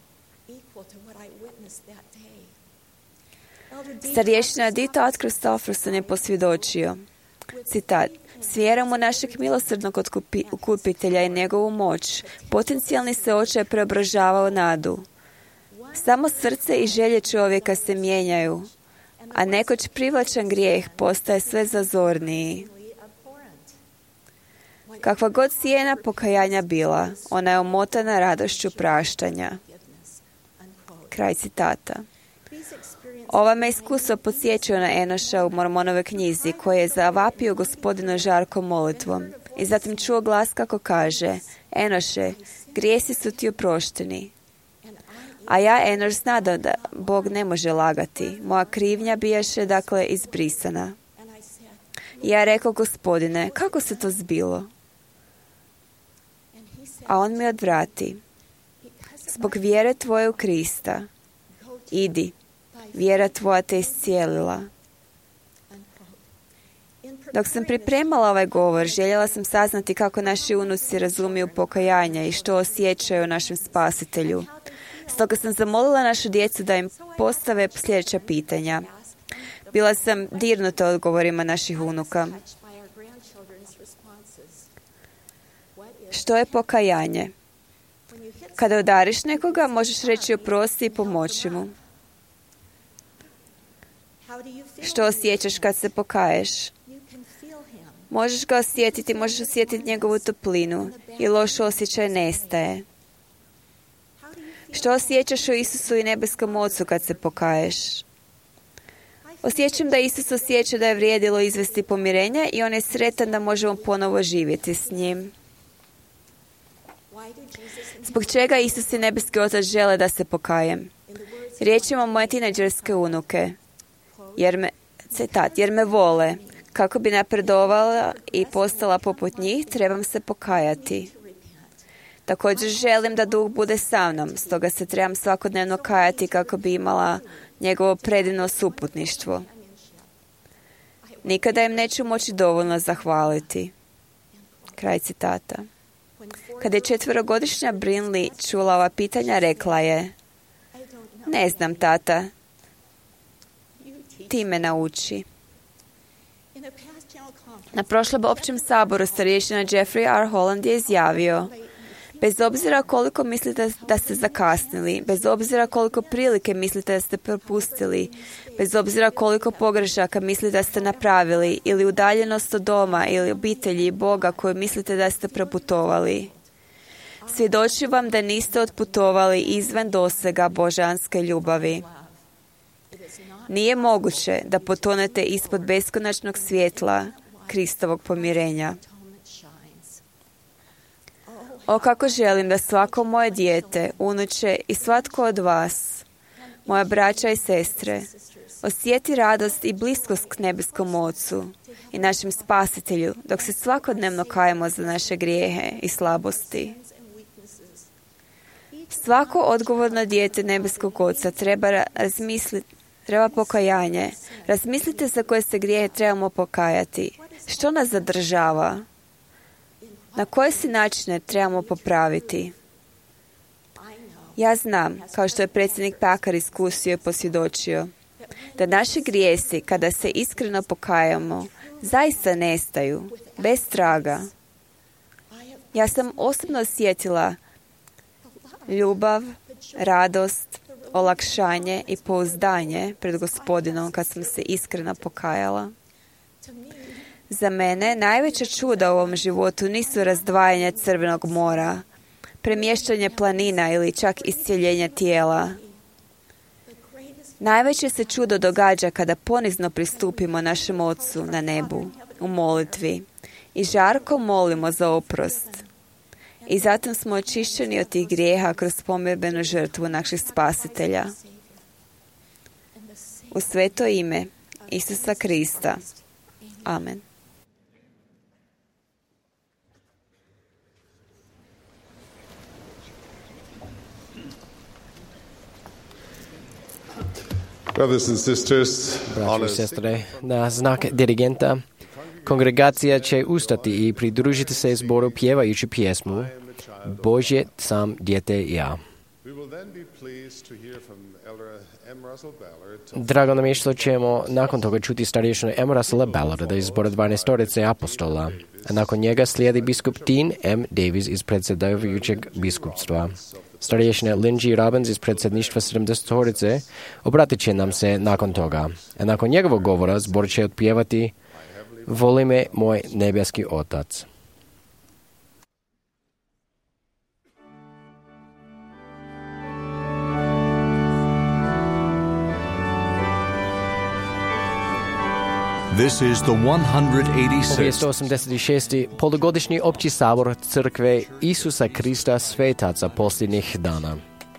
Starješina Dita od Christofferson je posvjedočio, citat, s vjerom u našeg milosrdnog otkupitelja i njegovu moć, potencijalni se očaj preobražava u nadu. Samo srce i želje čovjeka se mijenjaju, a nekoć privlačan grijeh postaje sve zazorniji. Kakva god cijena pokajanja bila, ona je omotana radošću praštanja. Kraj citata. Ova me iskustvo podsjećao na Enoša u Mormonove knjizi, koji je zavapio gospodinu žarkom molitvom i zatim čuo glas kako kaže, Enoše, grijesi su ti oprošteni. A ja, Enoš, znao da Bog ne može lagati. Moja krivnja bijaše, dakle, izbrisana. I ja rekao, gospodine, kako se to zbilo? A on mi odvrati, zbog vjere tvoje u Krista, idi, vjera tvoja te iscijelila. Dok sam pripremala ovaj govor, željela sam saznati kako naši unuci razumiju pokajanja i što osjećaju o našem spasitelju. Stoga sam zamolila našu djecu da im postave sljedeća pitanja. Bila sam dirnuta odgovorima naših unuka. Što je pokajanje? Kada udariš nekoga, možeš reći oprosti i pomoći mu. Što osjećaš kad se pokaješ? Možeš ga osjetiti, možeš osjetiti njegovu toplinu i loš osjećaj nestaje. Što osjećaš o Isusu i nebeskom Ocu kad se pokaješ? Osjećam da Isus osjeća da je vrijedilo izvesti pomirenja i on je sretan da možemo ponovo živjeti s njim. Zbog čega Isus i nebeski Otac žele da se pokajem? Riječima moje tinejdžerske unuke. Jer me, citat, jer me vole. Kako bi napredovala i postala poput njih, trebam se pokajati. Također želim da Duh bude sa mnom, stoga se trebam svakodnevno kajati kako bi imala njegovo predivno suputništvo. Nikada im neću moći dovoljno zahvaliti. Kraj citata. Kada je četverogodišnja Brinley čula ova pitanja, rekla je, ne znam, tata, ti me nauči. Na prošlom općem saboru starješina Jeffrey R. Holland je izjavio, bez obzira koliko mislite da ste zakasnili, bez obzira koliko prilike mislite da ste propustili, bez obzira koliko pogrešaka mislite da ste napravili ili udaljenost od doma ili obitelji i Boga koju mislite da ste proputovali, svjedočim vam da niste otputovali izvan dosega božanske ljubavi. Nije moguće da potonete ispod beskonačnog svjetla Kristovog pomirenja. O, kako želim da svako moje dijete, unuče i svatko od vas, moja braća i sestre, osjeti radost i bliskost k nebeskom Ocu i našem Spasitelju, dok se svakodnevno kajemo za naše grijehe i slabosti. Svako odgovorno dijete nebeskog Oca treba razmisliti, treba pokajanje. Razmislite za koje se grijehe trebamo pokajati. Što nas zadržava? Na koje se načine trebamo popraviti? Ja znam, kao što je predsjednik Packard iskusio i posvjedočio, da naši grijesi, kada se iskreno pokajamo, zaista nestaju, bez traga. Ja sam osobno osjetila ljubav, radost, olakšanje i pouzdanje pred Gospodinom kad sam se iskreno pokajala. Za mene najveća čuda u ovom životu nisu razdvajanje Crvenog mora, premještanje planina ili čak iscjeljenje tijela. Najveće se čudo događa kada ponizno pristupimo našem Ocu na nebu u molitvi i žarko molimo za oprost. I zatim smo očišćeni od tih grijeha kroz pomirbenu žrtvu naših spasitelja. U sveto ime Isusa Krista. Amen. Brothers and sisters, Braćo i sestre, na znak dirigenta, kongregacija će ustati i pridružiti se zboru pjevajući pjesmu Božje sam dijete ja. Drago nam je što ćemo nakon toga čuti starješinu M. Russella Ballarda iz zbora dvanaestorice apostola, a nakon njega slijedi biskup Dean M. Davies iz predsjedavajućeg biskupstva. Starješina Lynn G. Robbins iz predsjedništva sedamdesetorice obratit će nam se nakon toga. A nakon njegovog govora zbor će otpjevati Voli me moj nebeski Otac. This is the one hundred Ovo je eighty-sixth sto osamdeset šesti polugodišnji opći sabor crkve Isusa Krista svetaca posljednjih dana.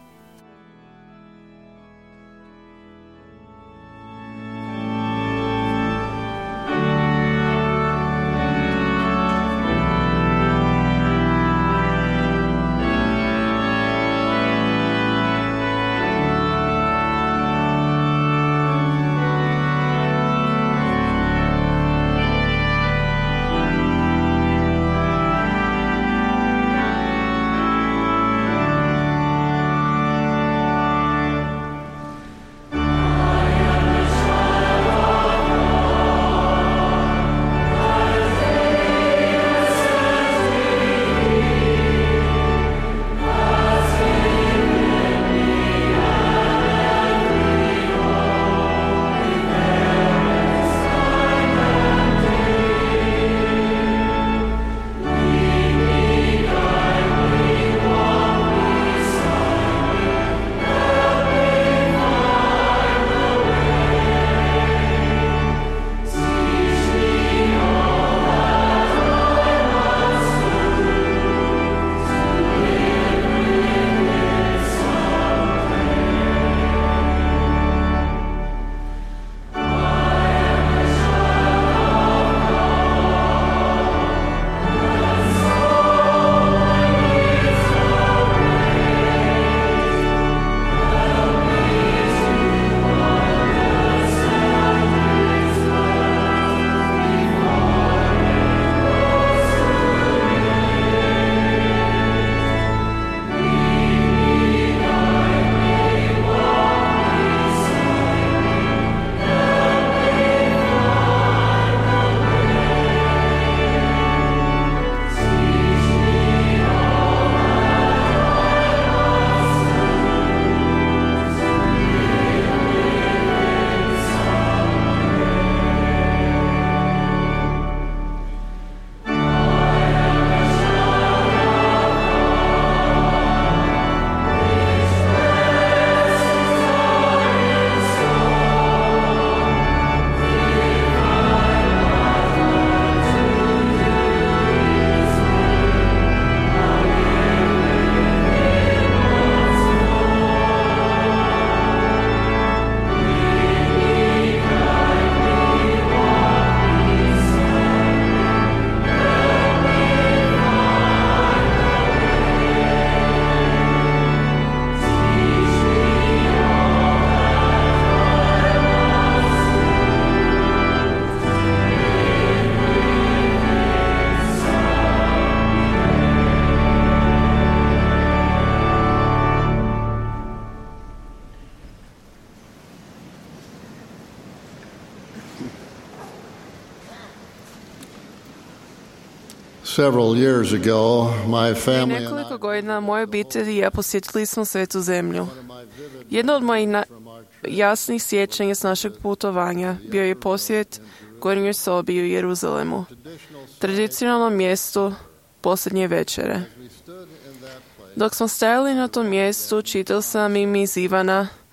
Several years ago, my Prije family and nekoliko I godina moje obitelji i ja posjetili smo Svetu zemlju. Jedno od mojih na- jasnih sjećanja s našeg putovanja bio je posjet Gornjoj sobi u Jeruzalemu, tradicionalnom mjestu posljednje večere. Dok smo stajali na tom mjestu, čitao sam im iz Ivana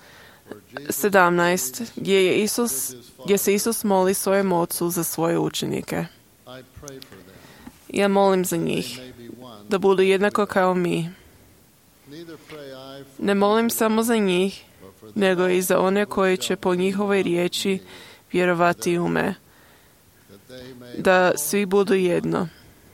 sedamnaest, gdje, je Isus, gdje se Isus moli svojem ocu za svoje učenike. Ja molim za njih, da budu jednako kao mi. Ne molim samo za njih, nego i za one koji će po njihovoj riječi vjerovati u me, da svi budu jedno.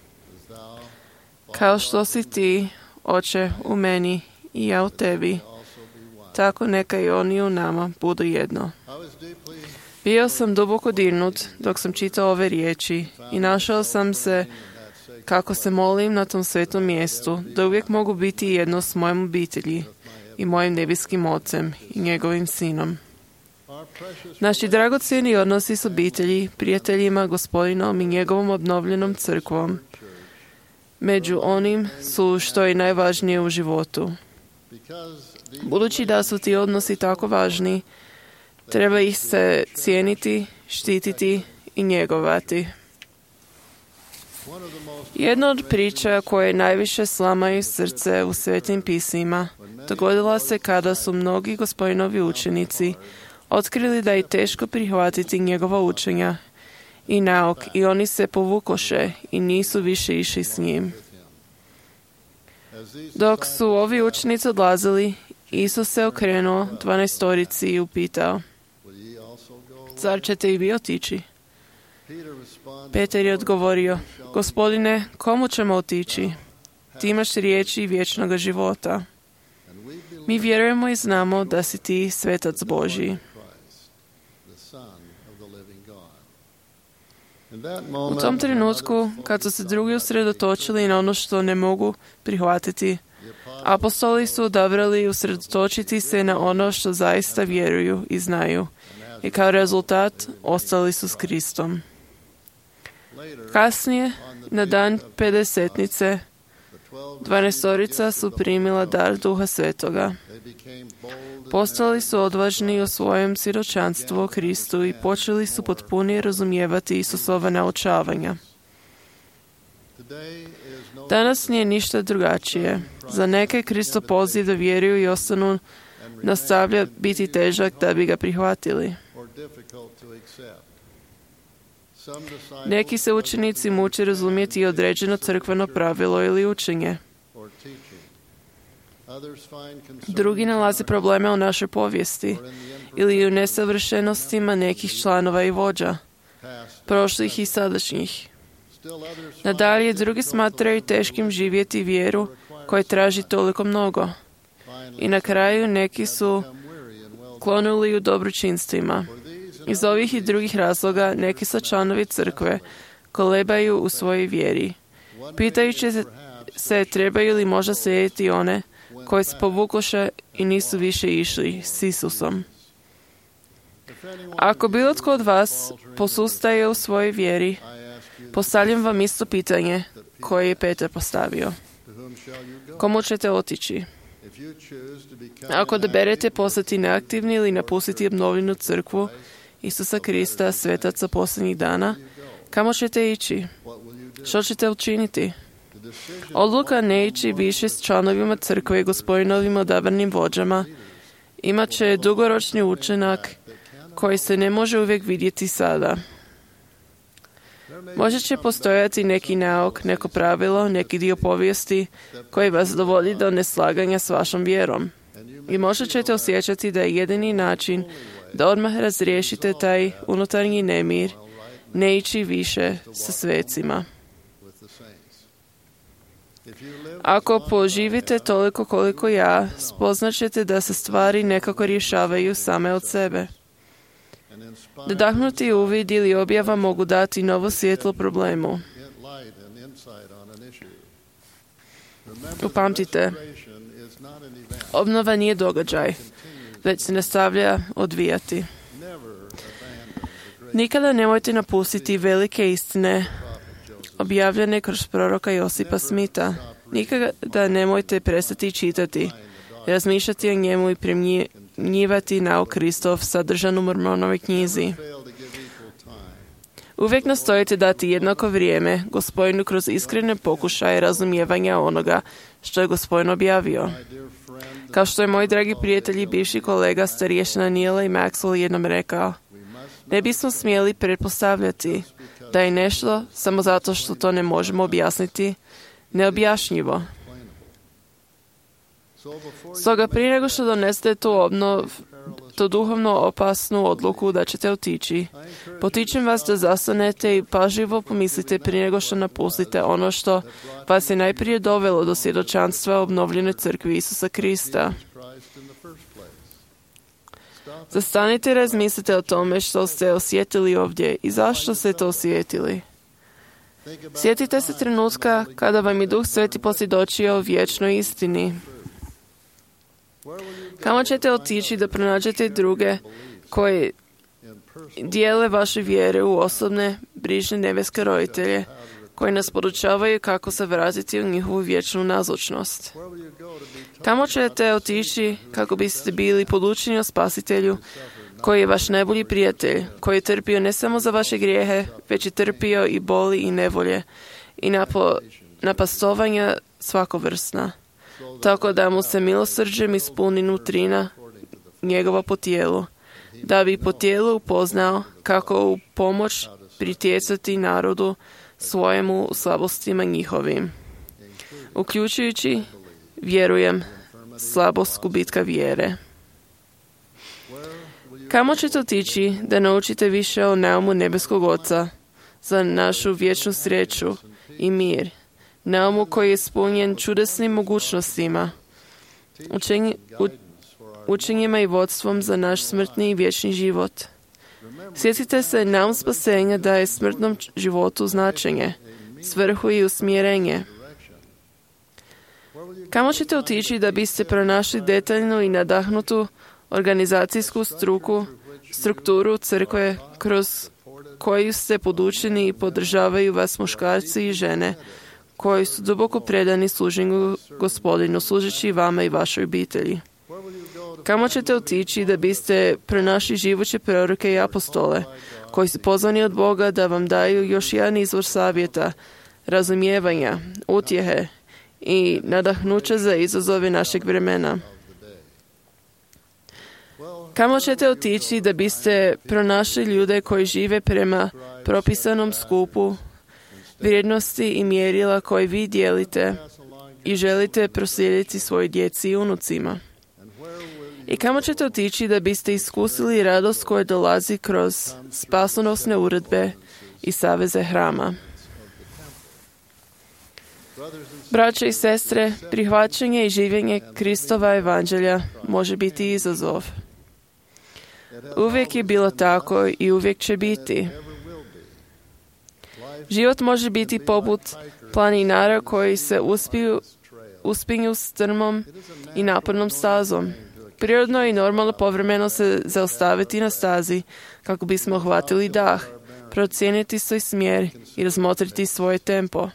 Kao što si ti, Oče, u meni i ja u tebi, tako neka i oni u nama budu jedno. Bio sam duboko dirnut dok sam čitao ove riječi i našao sam se kako se molim na tom svetom mjestu, da uvijek mogu biti jedno s mojom obitelji i mojim nebeskim Ocem i njegovim Sinom. Naši dragocjeni odnosi s obitelji, prijateljima, Gospodinom i njegovom obnovljenom crkvom među onim su što je najvažnije u životu. Budući da su ti odnosi tako važni, treba ih se cijeniti, štititi i njegovati. Jedna od priča koje najviše slamaju srce u svetim pismima dogodila se kada su mnogi Gospodinovi učenici otkrili da je teško prihvatiti njegova učenja i nauk i oni se povukoše i nisu više išli s njim. Dok su ovi učenici odlazili, Isus se okrenuo dvanaestorici i upitao: Zar ćete i vi otići? Petar je odgovorio: Gospodine, komu ćemo otići? Ti imaš riječi vječnoga života. Mi vjerujemo i znamo da si ti svetac Božji. U tom trenutku, kad su se drugi usredotočili na ono što ne mogu prihvatiti, apostoli su odabrali usredotočiti se na ono što zaista vjeruju i znaju, i kao rezultat ostali su s Kristom. Kasnije, na dan pedesetnice, dvanaestorica su primila dar Duha Svetoga. Postali su odvažni u svojem svjedočanstvu o Kristu i počeli su potpunije razumijevati Isusova naučavanja. Danas nije ništa drugačije. Za neke Kristo poziv da vjeruju i ostanu nastavlja biti težak da bi ga prihvatili. Neki se učenici muče razumjeti određeno crkveno pravilo ili učenje. Drugi nalaze probleme u našoj povijesti ili u nesavršenostima nekih članova i vođa, prošlih i sadašnjih. Nadalje, drugi smatraju teškim živjeti vjeru koja traži toliko mnogo. I na kraju neki su klonuli u dobročinstvima. Iz ovih i drugih razloga neki su članovi crkve kolebaju u svojoj vjeri, pitajući se trebaju li možda slijediti one koji se povukoše i nisu više išli s Isusom. Ako bilo tko od vas posustaje u svojoj vjeri, postavljam vam isto pitanje koje je Petar postavio. Komu ćete otići? Ako odaberete postati neaktivni ili napustiti obnovljenu crkvu Isusa Krista, svetaca posljednjih dana, kamo ćete ići? Što ćete učiniti? Odluka ne ići više s članovima crkve i Gospodinovim odabranim vođama imat će dugoročni učinak koji se ne može uvijek vidjeti sada. Možda će postojati neki nauk, neko pravilo, neki dio povijesti koji vas dovodi do neslaganja s vašom vjerom. I možda ćete osjećati da je jedini način da odmah razriješite taj unutarnji nemir, ne ići više sa svecima. Ako poživite toliko koliko ja, spoznaćete da se stvari nekako rješavaju same od sebe. Nadahnuti uvid ili objava mogu dati novo svjetlo problemu. Upamtite, obnova nije događaj, već se nastavlja odvijati. Nikada nemojte napustiti velike istine objavljene kroz proroka Josipa Smitha. Nikada nemojte prestati čitati, razmišljati o njemu i primjenjivati nauk Kristov sadržan u Mormonovoj knjizi. Uvijek nastojite dati jednako vrijeme Gospodinu kroz iskrene pokušaje razumijevanja onoga što je Gospodin objavio. Kao što je moj dragi prijatelj i bivši kolega starješina Neil i Maxwell jednom rekao, ne bismo smjeli pretpostavljati da je nešto samo zato što to ne možemo objasniti neobjašnjivo. Stoga prije nego što donesete tu obnov, to duhovno opasnu odluku da ćete otići, potičem vas da zastanete i pažljivo pomislite prije nego što napustite ono što vas je najprije dovelo do svjedočanstva obnovljene crkvi Isusa Krista. Zastanite i razmislite o tome što ste osjetili ovdje i zašto ste to osjetili. Sjetite se trenutka kada vam je Duh Sveti posvjedočio o vječnoj istini. Kamo ćete otići da pronađete druge koji dijele vaše vjere u osobne, brižne nebeske roditelje, koji nas podučavaju kako se vratiti u njihovu vječnu nazočnost. Kamo ćete otići kako biste bili podučeni o Spasitelju, koji je vaš najbolji prijatelj, koji je trpio ne samo za vaše grijehe, već je trpio i boli i nevolje i napo, napastovanja svakovrsna, tako da mu se milosrđem ispuni nutrina njegova po tijelu, da bi po tijelu upoznao kako u pomoć pritjecati narodu svojemu u slabostima njihovim, uključujući, vjerujem, slabost gubitka vjere. Kamo ćete otići da naučite više o naumu nebeskog Oca za našu vječnu sreću i mir, naumu koji je ispunjen čudesnim mogućnostima, učenj, u, učenjima i vodstvom za naš smrtni i vječni život. Sjetite se, naum spasenja daje smrtnom životu značenje, svrhu i usmjerenje. Kamo ćete otići da biste pronašli detaljnu i nadahnutu organizacijsku struku, strukturu crkve kroz koju ste podučeni i podržavaju vas muškarci i žene, koji su duboko predani služenju Gospodinu, služeći vama i vašoj obitelji. Kamo ćete otići da biste pronašli živuće proroke i apostole, koji su pozvani od Boga da vam daju još jedan izvor savjeta, razumijevanja, utjehe i nadahnuća za izazove našeg vremena. Kamo ćete otići da biste pronašli ljude koji žive prema propisanom skupu vrijednosti i mjerila koje vi dijelite i želite proslijediti svojoj djeci i unucima. I kamo ćete otići da biste iskusili radost koja dolazi kroz spasonosne uredbe i saveze hrama. Braće i sestre, prihvaćanje i življenje Kristova evanđelja može biti izazov. Uvijek je bilo tako i uvijek će biti. Život može biti poput planinara koji se uspiju, uspinju strmom i napornom stazom. Prirodno i normalno povremeno se zaustaviti na stazi kako bismo hvatili dah, procijeniti svoj smjer i razmotriti svoje tempo.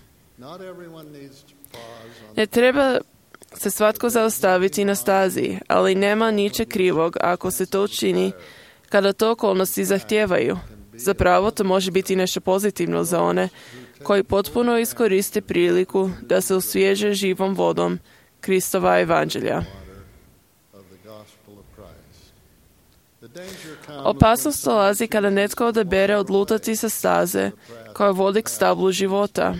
Ne treba se svatko zaustaviti na stazi, ali nema ničeg krivog ako se to učini kada to okolnosti zahtijevaju. Zapravo to može biti nešto pozitivno za one koji potpuno iskoriste priliku da se osvježe živom vodom Kristova evanđelja. Opasnost dolazi kada netko odabere odlutati sa staze koja vodi k stablu života.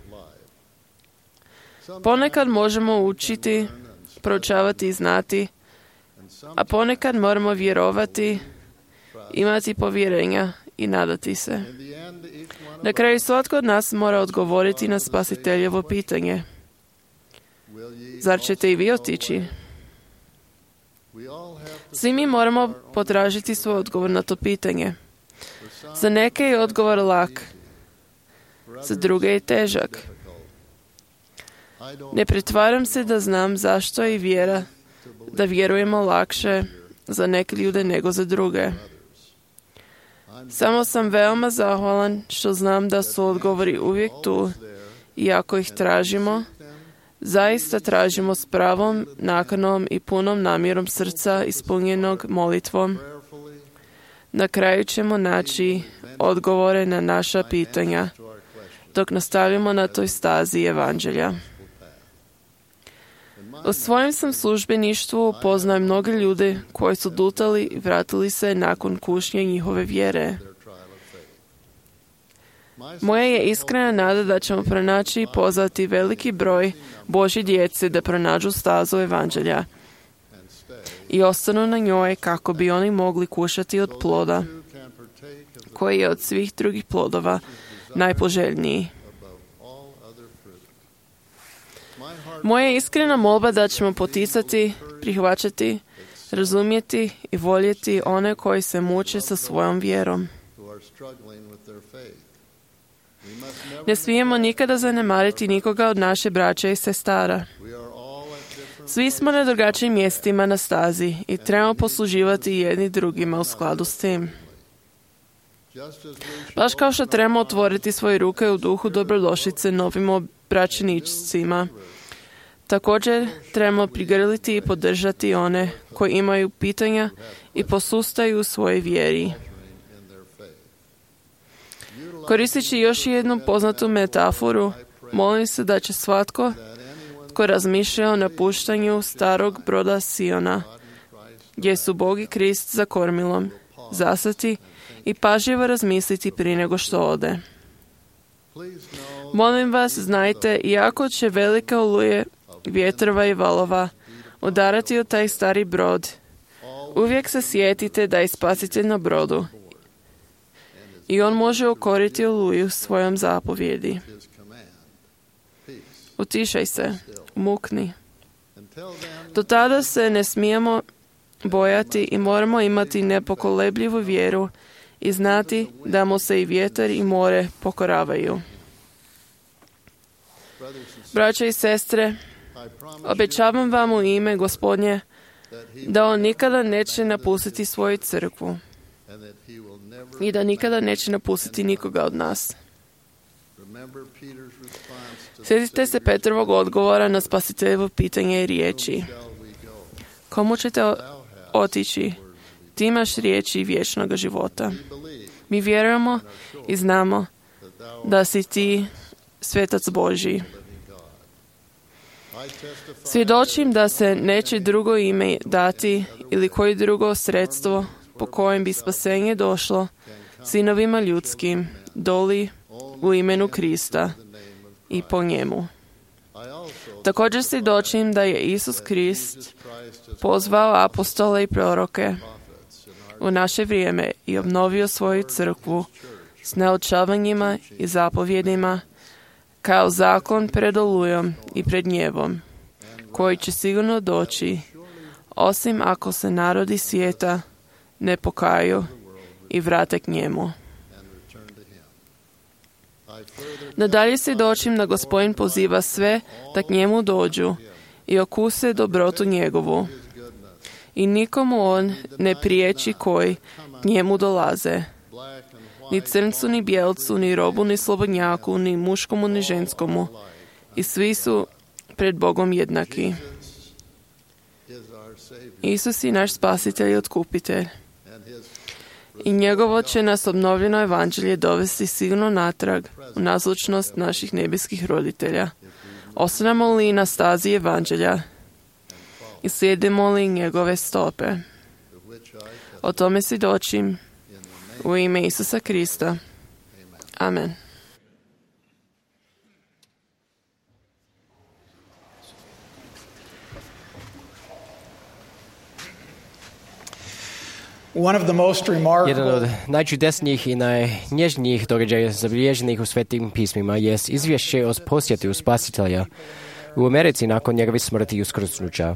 Ponekad možemo učiti, proučavati i znati, a ponekad moramo vjerovati, imati povjerenja i nadati se. Na kraju svatko od nas mora odgovoriti na Spasiteljevo pitanje. Zar ćete i vi otići? Svi mi moramo potražiti svoj odgovor na to pitanje. Za neke je odgovor lak, za druge je težak. Ne pretvaram se da znam zašto je vjera, da vjerujemo lakše za neke ljude nego za druge. Samo sam veoma zahvalan što znam da su odgovori uvijek tu i ako ih tražimo, zaista tražimo s pravom, nakanom i punom namjerom srca ispunjenog molitvom, Na kraju ćemo naći odgovore na naša pitanja, dok nastavljamo na toj stazi evanđelja. U svojem sam službeništvu upoznao mnoge ljude koji su lutali i vratili se nakon kušnje njihove vjere. Moja je iskrena nada da ćemo pronaći i pozvati veliki broj Božje djece da pronađu stazu evanđelja i ostanu na njoj kako bi oni mogli kušati od ploda, koji je od svih drugih plodova najpoželjniji. Moja je iskrena molba da ćemo poticati, prihvaćati, razumjeti i voljeti one koji se muče sa svojom vjerom. Ne smijemo nikada zanemariti nikoga od naše braće i sestara. Svi smo na drugačijim mjestima na stazi i trebamo posluživati jedni drugima u skladu s tim. Baš kao što trebamo otvoriti svoje ruke u duhu dobrodošlice novim obraćenicima, također trebamo prigrliti i podržati one koji imaju pitanja i posustaju u svojoj vjeri. Koristeći još jednu poznatu metaforu, molim se da će svatko tko razmišlja o napuštanju starog broda Siona, gdje su Bog i Krist za kormilom, zasati i pažljivo razmisliti prije nego što ode. Molim vas, znajte, iako će velike oluje vjetrova i valova udarati od taj stari brod, uvijek se sjetite da je spasitelj na brodu i on može ukoriti oluju svojom zapovjedi. Utišaj se, umukni. Do tada se ne smijemo bojati i moramo imati nepokolebljivu vjeru i znati da mu se i vjetar i more pokoravaju. Braće i sestre, obećavam vam u ime Gospodnje da on nikada neće napustiti svoju crkvu i da nikada neće napustiti nikoga od nas. Sjetite se Petrovog odgovora na spasiteljevo pitanje i riječi. Komu ćete o- otići? Ti imaš riječi vječnog života. Mi vjerujemo i znamo da si ti svetac Božji. Svjedočim da se neće drugo ime dati ili koje drugo sredstvo po kojem bi spasenje došlo sinovima ljudskim doli u imenu Krista i po njemu. Također svjedočim da je Isus Krist pozvao apostole i proroke u naše vrijeme i obnovio svoju crkvu s naučavanjima i zapovjedima kao zakon pred olujom i pred gnjevom, koji će sigurno doći, osim ako se narodi svijeta ne pokaju i vrate k njemu. Nadalje svjedočim da Gospodin poziva sve da k njemu dođu i okuse dobrotu njegovu. I nikomu on ne priječi koji k njemu dolaze. Ni crncu, ni bijelcu, ni robu, ni slobodnjaku, ni muškomu, ni ženskomu. I svi su pred Bogom jednaki. Isus je naš spasitelj i otkupitelj. I njegovo će nas obnovljeno evanđelje dovesti sigurno natrag u nazočnost naših nebeskih roditelja. Ostanemo li na stazi evanđelja i slijedimo li njegove stope? O tome svjedočim u ime Isusa Krista. Amen. One of the most Jedan remarkable od najčudesnijih i najnježnijih događaja zabilježenih u svetim pismima jest izvješće o posjeti u Spasitelja u Americi nakon njegove smrti i uskrsnuća.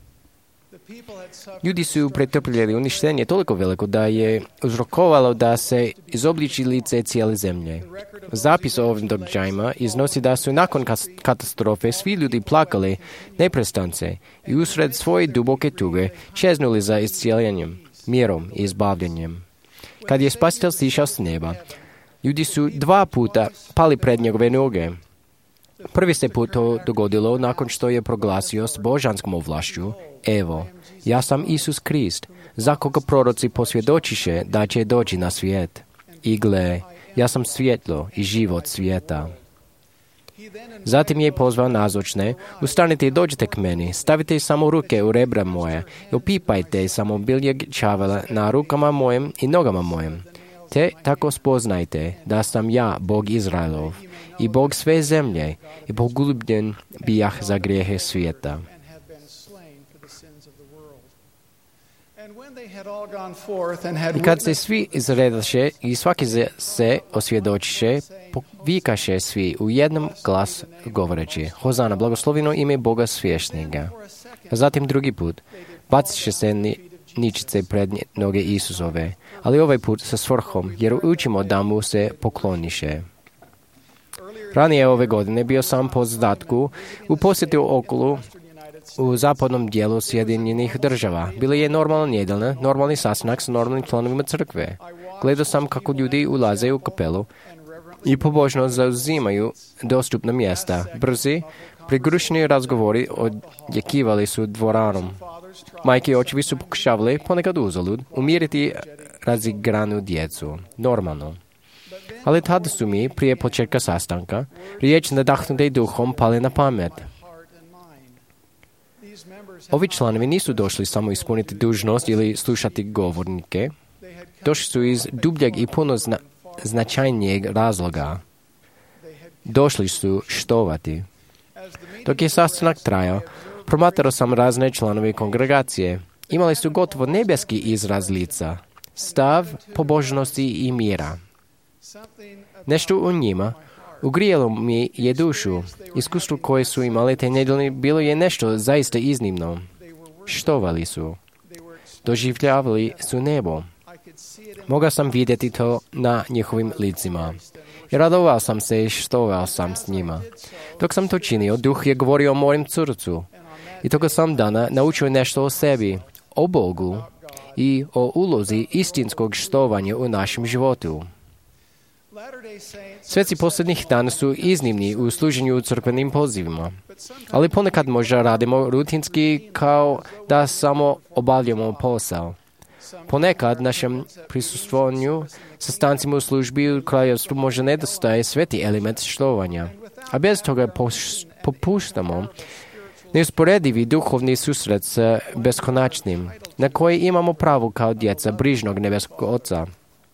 Ljudi su pretrpjeli uništenje toliko veliko da je uzrokovalo da se izobliči lice cijele zemlje. Zapis o ovim događajima iznosi da su nakon katastrofe svi ljudi plakali neprestance i usred svoje duboke tuge čeznuli za iscijeljenjem, mirom i izbavljanjem. Kad je Spasitelj sišao s neba, ljudi su dva puta pali pred njegove noge. Prvi se put to dogodilo nakon što je proglasio s božanskom ovlašću: Evo, ja sam Isus Krist, za koga proroci posvjedočiše da će doći na svijet. I gle, ja sam svjetlo i život svijeta. Zatim je pozvao nazočne: Ustanite i dođite k meni, stavite samo ruke u rebra moje i opipajte samo biljeg čavela na rukama mojem i nogama mojem. Te tako spoznajte da sam ja Bog Izraelov i Bog sve zemlje i pogulbljen bijah za grijehe svijeta. I kad se svi izredaše i svaki se osvjedočiše, povikaše svi u jednom glas govoreći: Hozana, blagosloveno ime Boga svješnjega. A zatim drugi put baciše se ni, ničice pred noge Isusove, ali ovaj put sa svrhom, jer učimo da mu se pokloniše. Ranije ove godine bio sam po zadatku u posjetu okolo u zapadnom dijelu Sjedinjenih država. Bila je normalna nedjelja, normalni sastanak sa normalnim članovima crkve. Gledao sam kako ljudi ulaze u kapelu i pobožno zauzimaju dostupna mjesta. Brzi, prigrušeni razgovori odjekivali su dvoranom. Majke i očevi su pokušavali, ponekad uzalud, umiriti razigranu djecu. Normalno. Ali tada su mi, prije početka sastanka, riječ nadahnute duhom pale na pamet. Ovi članovi nisu došli samo ispuniti dužnost ili slušati govornike. Došli su iz dubljeg i puno zna, značajnijeg razloga. Došli su štovati. Dok je sastanak trajao, promatrao sam razne članove kongregacije. Imali su gotovo nebeski izraz lica, stav pobožnosti i mira. Nešto u njima ugrijalo mi je dušu. Iskustvo koje su imali te nedjelje bilo je nešto zaista iznimno. Štovali su. Doživljavali su nebo. Mogao sam vidjeti to na njihovim licima. I radovao sam se i štovao sam s njima. Dok sam to činio, duh je govorio o mojem srcu. I toga sam dana naučio nešto o sebi, o Bogu i o ulozi istinskog štovanja u našem životu. Sveci posljednjih dana su iznimni u služenju u crkvenim pozivima, ali ponekad možda radimo rutinski kao da samo obavljamo posao. Ponekad našem prisustvovanju sastancima u službi u kraljevstvu možda nedostaje sveti element štovanja, a bez toga popuštamo neusporedivi duhovni susret s beskonačnim, na koji imamo pravo kao djeca brižnog nebeskog Oca.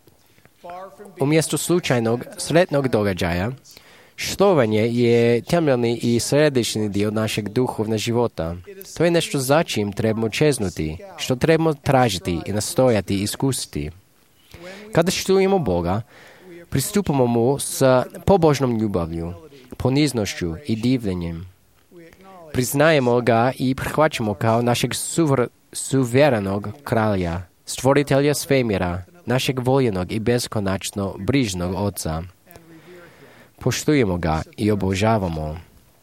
Umjesto slučajnog sretnog događaja, štovanje je temeljni i središnji dio našeg duhovnog života. To je nešto za čim trebamo čeznuti, što trebamo tražiti i nastojati iskusiti. Kada štujemo Boga, pristupamo mu sa pobožnom ljubavlju, poniznošću i divljenjem. Priznajemo ga i prihvaćamo kao našeg suver, suverenog kralja, stvoritelja svemira, našeg voljenog i beskonačno brižnog Oca. Poštujemo ga i obožavamo.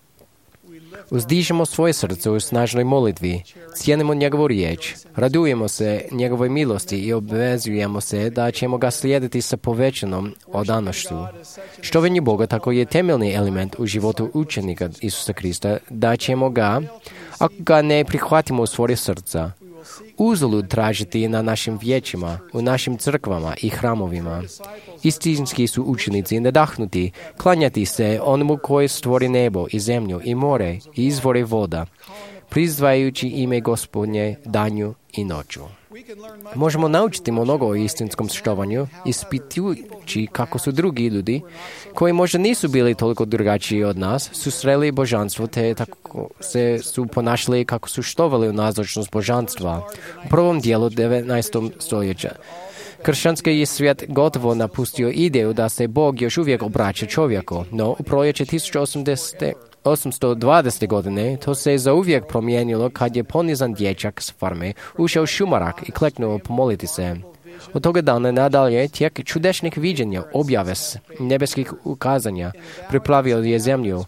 Uzdižemo svoje srce u snažnoj molitvi, cijenimo njegovu riječ, radujemo se njegovoj milosti i obvezujemo se da ćemo ga slijediti sa povećanom odanošću. Štovanje Boga tako je temeljni element u životu učenika Isusa Krista, da ćemo ga, ako ga ne prihvatimo u svoje srca, uzalud tražiti na našim vijećima, u našim crkvama i hramovima. Istinski su učenici nadahnuti klanjati se onomu koji stvori nebo i zemlju i more i izvore voda, prizvajajući ime Gospodnje danju i noću. Možemo naučiti mnogo o istinskom štovanju, ispitujući kako su drugi ljudi, koji možda nisu bili toliko drugačiji od nas, susreli božanstvo te tako se su ponašali kako su štovali u nazočnost božanstva. U prvom dijelu devetnaestog stoljeća kršćanski je svijet gotovo napustio ideju da se Bog još uvijek obraća čovjeku, no u proljeće tisuću osamsto dvadesete godine to se zauvijek promijenilo kad je ponizan dječak s farme ušao u šumarak i kleknuo pomoliti se. Od toga dana nadalje tijek čudesnih viđenja, objave nebeskih ukazanja priplavio je zemlju.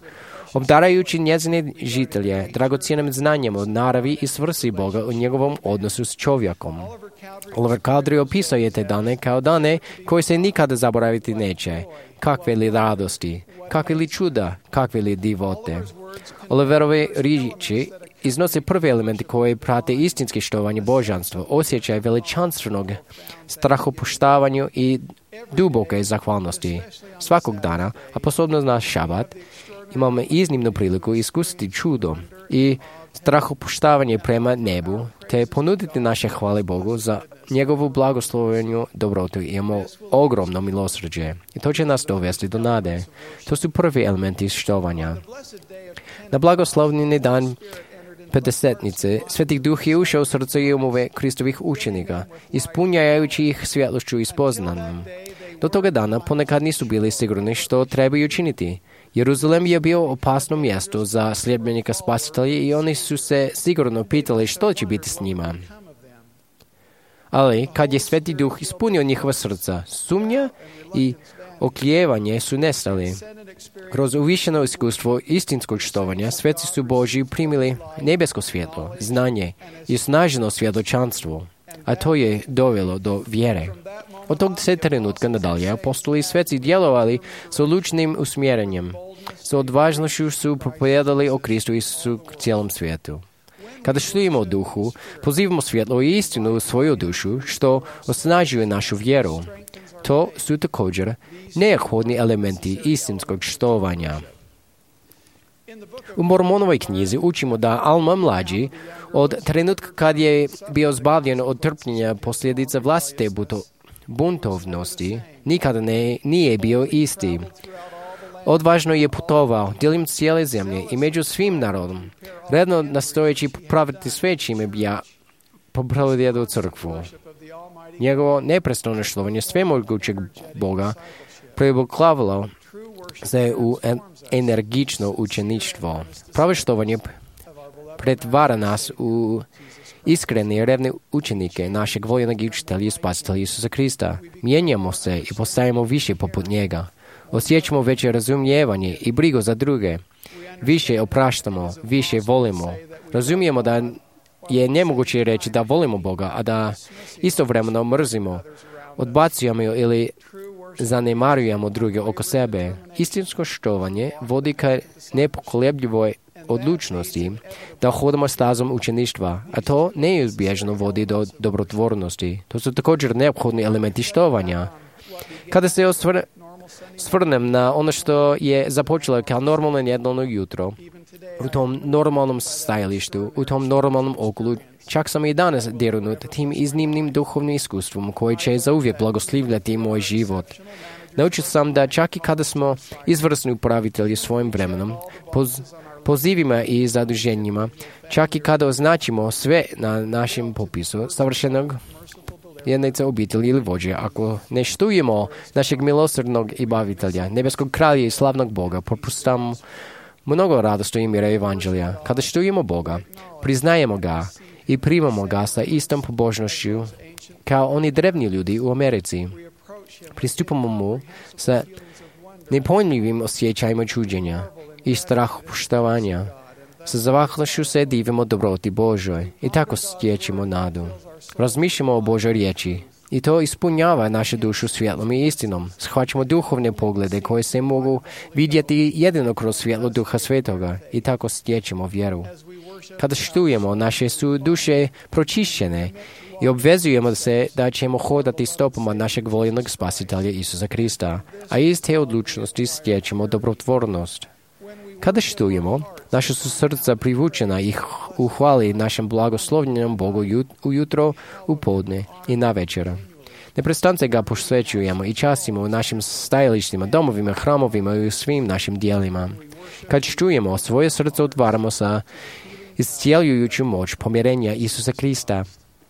obdarajući njezine žitelje dragocjenim znanjem o naravi i svrsi Boga u njegovom odnosu s čovjekom. Oliver Cowdery opisao je te dane kao dane koje se nikada zaboraviti neće. Kakve li radosti, kakve li čuda, kakve li divote. Oliverove riječi iznose prve elementi koje prate istinske štovanje božanstva, osjećaj veličanstvenog strahopoštavanju i duboke zahvalnosti. Svakog dana, a posebno na šabat, imamo iznimnu priliku iskusiti čudo i strahopoštavanje prema nebu, te ponuditi naše hvale Bogu za njegovu blagoslovenju dobrotu. Imamo ogromno milosrđe i to će nas dovesti do nade. To su prvi elementi štovanja. Na blagoslovljeni dan Pedesetnice, Sveti Duh je ušao u srce i umove Kristovih učenika, ispunjajući ih svjetlošću i spoznanjem. Do toga dana ponekad nisu bili sigurni što trebaju učiniti. Jeruzalem je bio opasno mjesto za sljedbenika Spasitelja i oni su se sigurno pitali što će biti s njima. Ali kad je Sveti Duh ispunio njihova srca, sumnja i oklijevanje su nestali. Kroz uvišeno iskustvo istinskog štovanja, sveci su Božji primili nebesko svjetlo, znanje i snažno svjedočanstvo, a to je dovelo do vjere. Od tog se trenutka nadalje apostoli i sveci djelovali s odlučnim usmjerenjem. S odvažnošću su propovijedali o Kristu Isusu cijelom svijetu. Kada štujemo u duhu, pozivamo svjetlo i istinu u svoju dušu, što osnažuje našu vjeru. To su također neophodni elementi istinskog štovanja. U Mormonovoj knjizi učimo da Alma mlađi od trenutka kad je bio zbavljen od trpljenja posljedica vlastite buto, buntovnosti nikada ne, nije bio isti. Odvažno je putovao diljem cijele zemlje i među svim narodom, redno nastojeći popraviti sve čime bi ja popravljeno crkvu. Njegovo neprestano štovanje svemogućeg Boga preoblikavalo se u energično učeništvo. Pravo štovanje pretvara nas u iskrene i revne učenike našeg voljenog učitelja i spasitelja Isusa Krista. Mijenjamo se i postajemo više poput njega. Osjećamo veće razumijevanje i brigu za druge. Više opraštamo, više volimo. Razumijemo da je nemoguće reći da volimo Boga, a da istovremeno mrzimo, odbacujemo ili zanemarujemo druge oko sebe. Istinsko štovanje vodi ka nepokolebljivoj odlučnosti da hodamo stazom učeništva, a to neizbježno vodi do dobrotvornosti. To su također neophodni elementi štovanja. Kada se osvr- svrnem na ono što je započelo kao normalno nedeljno jutro, u tom normalnom stajalištu, u tom normalnom okolu, čak sam i danas dirnut tim iznimnim duhovnim iskustvom koje će zauvijek blagoslivljati moj život. Naučio sam da čak i kada smo izvrsni upravitelji svojim vremenom, poz, pozivima i zaduženjima, čak i kada označimo sve na našem popisu savršenog jednice obitelji ili vođe, ako ne štujemo našeg milosrdnog i bavitelja, nebeskog kralja i slavnog Boga, propustamo mnogo radosti i mira evanđelja. Kada štujemo Boga, priznajemo ga i primamo ga sa istom pobožnošću kao oni drevni ljudi u Americi. Pristupamo mu sa nepojmljivim osjećajima čuđenja i strahopoštovanja. Sa zahvalnošću se divimo dobroti Božoj i tako stječimo nadu. Razmišljamo o Božoj riječi i to ispunjava našu dušu svjetlom i istinom. Shvaćamo duhovne poglede koje se mogu vidjeti jedino kroz svjetlo Duha Svetoga i tako stječemo vjeru. Kada štujemo, naše su duše pročišćene i obvezujemo se da ćemo hodati stopama našeg voljenog spasitelja Isusa Krista, a iz te odlučnosti stječemo dobrotvornost. Kada štujemo, naša su srca privučena i u hvali našem blagoslovljenom Bogu ujutro, u podne i na večer. Neprestance ga posvećujemo i častimo u našim stajalištima, domovima, hramovima i u svim našim dijelima. Kad štujemo, svoje srce otvaramo sa iscijeljujuću moć pomirenja Isusa Krista.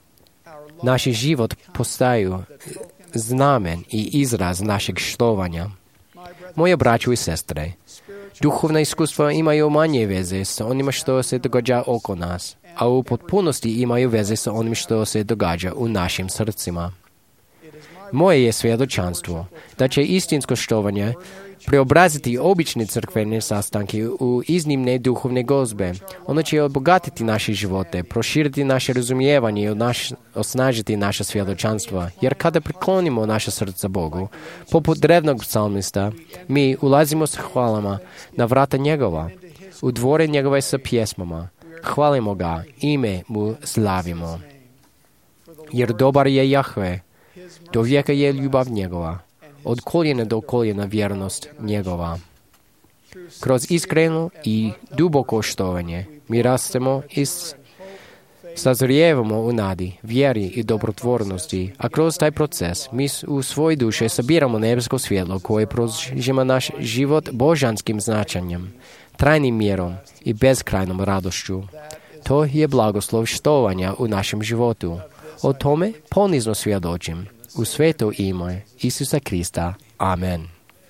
Naš život postaju znamen i izraz našeg štovanja. Moje braćo i sestre, duhovna iskustva imaju manje veze sa onima što se događa oko nas, a u potpunosti imaju veze sa onim što se događa u našim srcima. Moje je svjedočanstvo da će istinsko štovanje preobraziti obične crkvene sastanke u iznimne duhovne gozbe. Ono će obogatiti naše živote, proširiti naše razumijevanje i naš, osnažiti naše svjedočanstva. Jer kada priklonimo naše srca Bogu, poput drevnog psalmista, mi ulazimo s hvalama na vrata njegova, u dvore njegove sa pjesmama. Hvalimo ga, ime mu slavimo. Jer dobar je Jahve, do vijeka je ljubav njegova, od koljena do koljena vjernost njegova. Kroz iskreno i duboko štovanje mi rastemo i sazrijevamo u nadi, vjeri i dobrotvornosti, a kroz taj proces mi u svojoj duše sabiramo nebesko svjetlo koje prožima naš život božanskim značenjem, trajnim mjerom i beskrajnom radošću. To je blagoslov štovanja u našem životu. O tome ponizno svjedočim. U sveto ime Isusa Krista. Amen.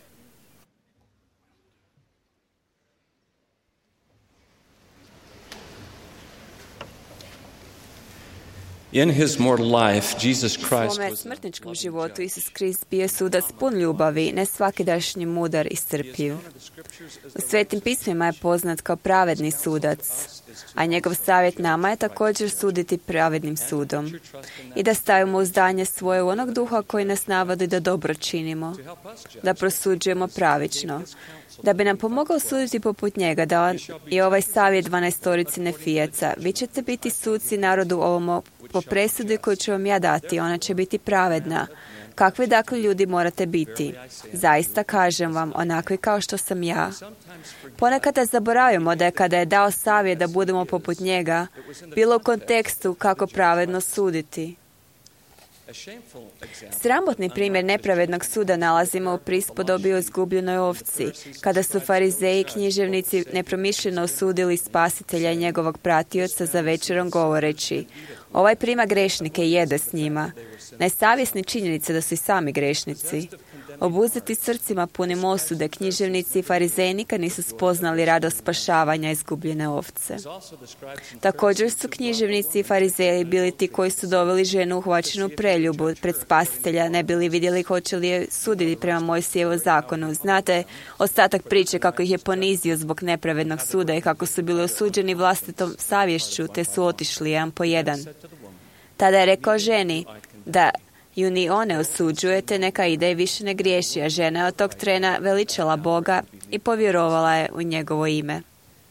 In his mortal life, Jesus Christ U svome smrtničkom životu Isus Krist bio sudac pun ljubavi, ne svakidašnji mudar i strpljiv. U Svetim pismima je poznat kao pravedni sudac, a njegov savjet nama je također suditi pravednim sudom i da stavimo uzdanje svoje u onog duha koji nas navodi da dobro činimo, da prosuđujemo pravično, da bi nam pomogao suditi poput njega, da on je ovaj savjet dvanaestorici Nefijaca. Vi ćete biti suci narodu ovomu po presudi koju ću vam ja dati, ona će biti pravedna. Kakvi dakle ljudi morate biti? Zaista kažem vam, onakvi kao što sam ja. Ponekada zaboravimo da je kada je dao savjet da budemo poput njega, bilo u kontekstu kako pravedno suditi. Sramotni primjer nepravednog suda nalazimo u prispodobi o izgubljenoj ovci, kada su farizeji i književnici nepromišljeno osudili spasitelja i njegovog pratioca za večerom govoreći: ovaj prima grešnike i jede s njima. Nesavjesni činjenice da su i sami grešnici. Obuzeti srcima punim osude, književnici i farizeji nikad nisu spoznali radost spašavanja izgubljene ovce. Također su književnici i farizeji bili ti koji su doveli ženu uhvaćenu u preljubu pred spasitelja, ne bili vidjeli hoće li je suditi prema Mojsijevu zakonu. Znate ostatak priče kako ih je ponizio zbog nepravednog suda i kako su bili osuđeni vlastitom savješću, te su otišli jedan po jedan. Tada je rekao ženi da ju ni one osuđujete, neka ide i više ne griješi, a žena je od tog trena veličala Boga i povjerovala je u njegovo ime.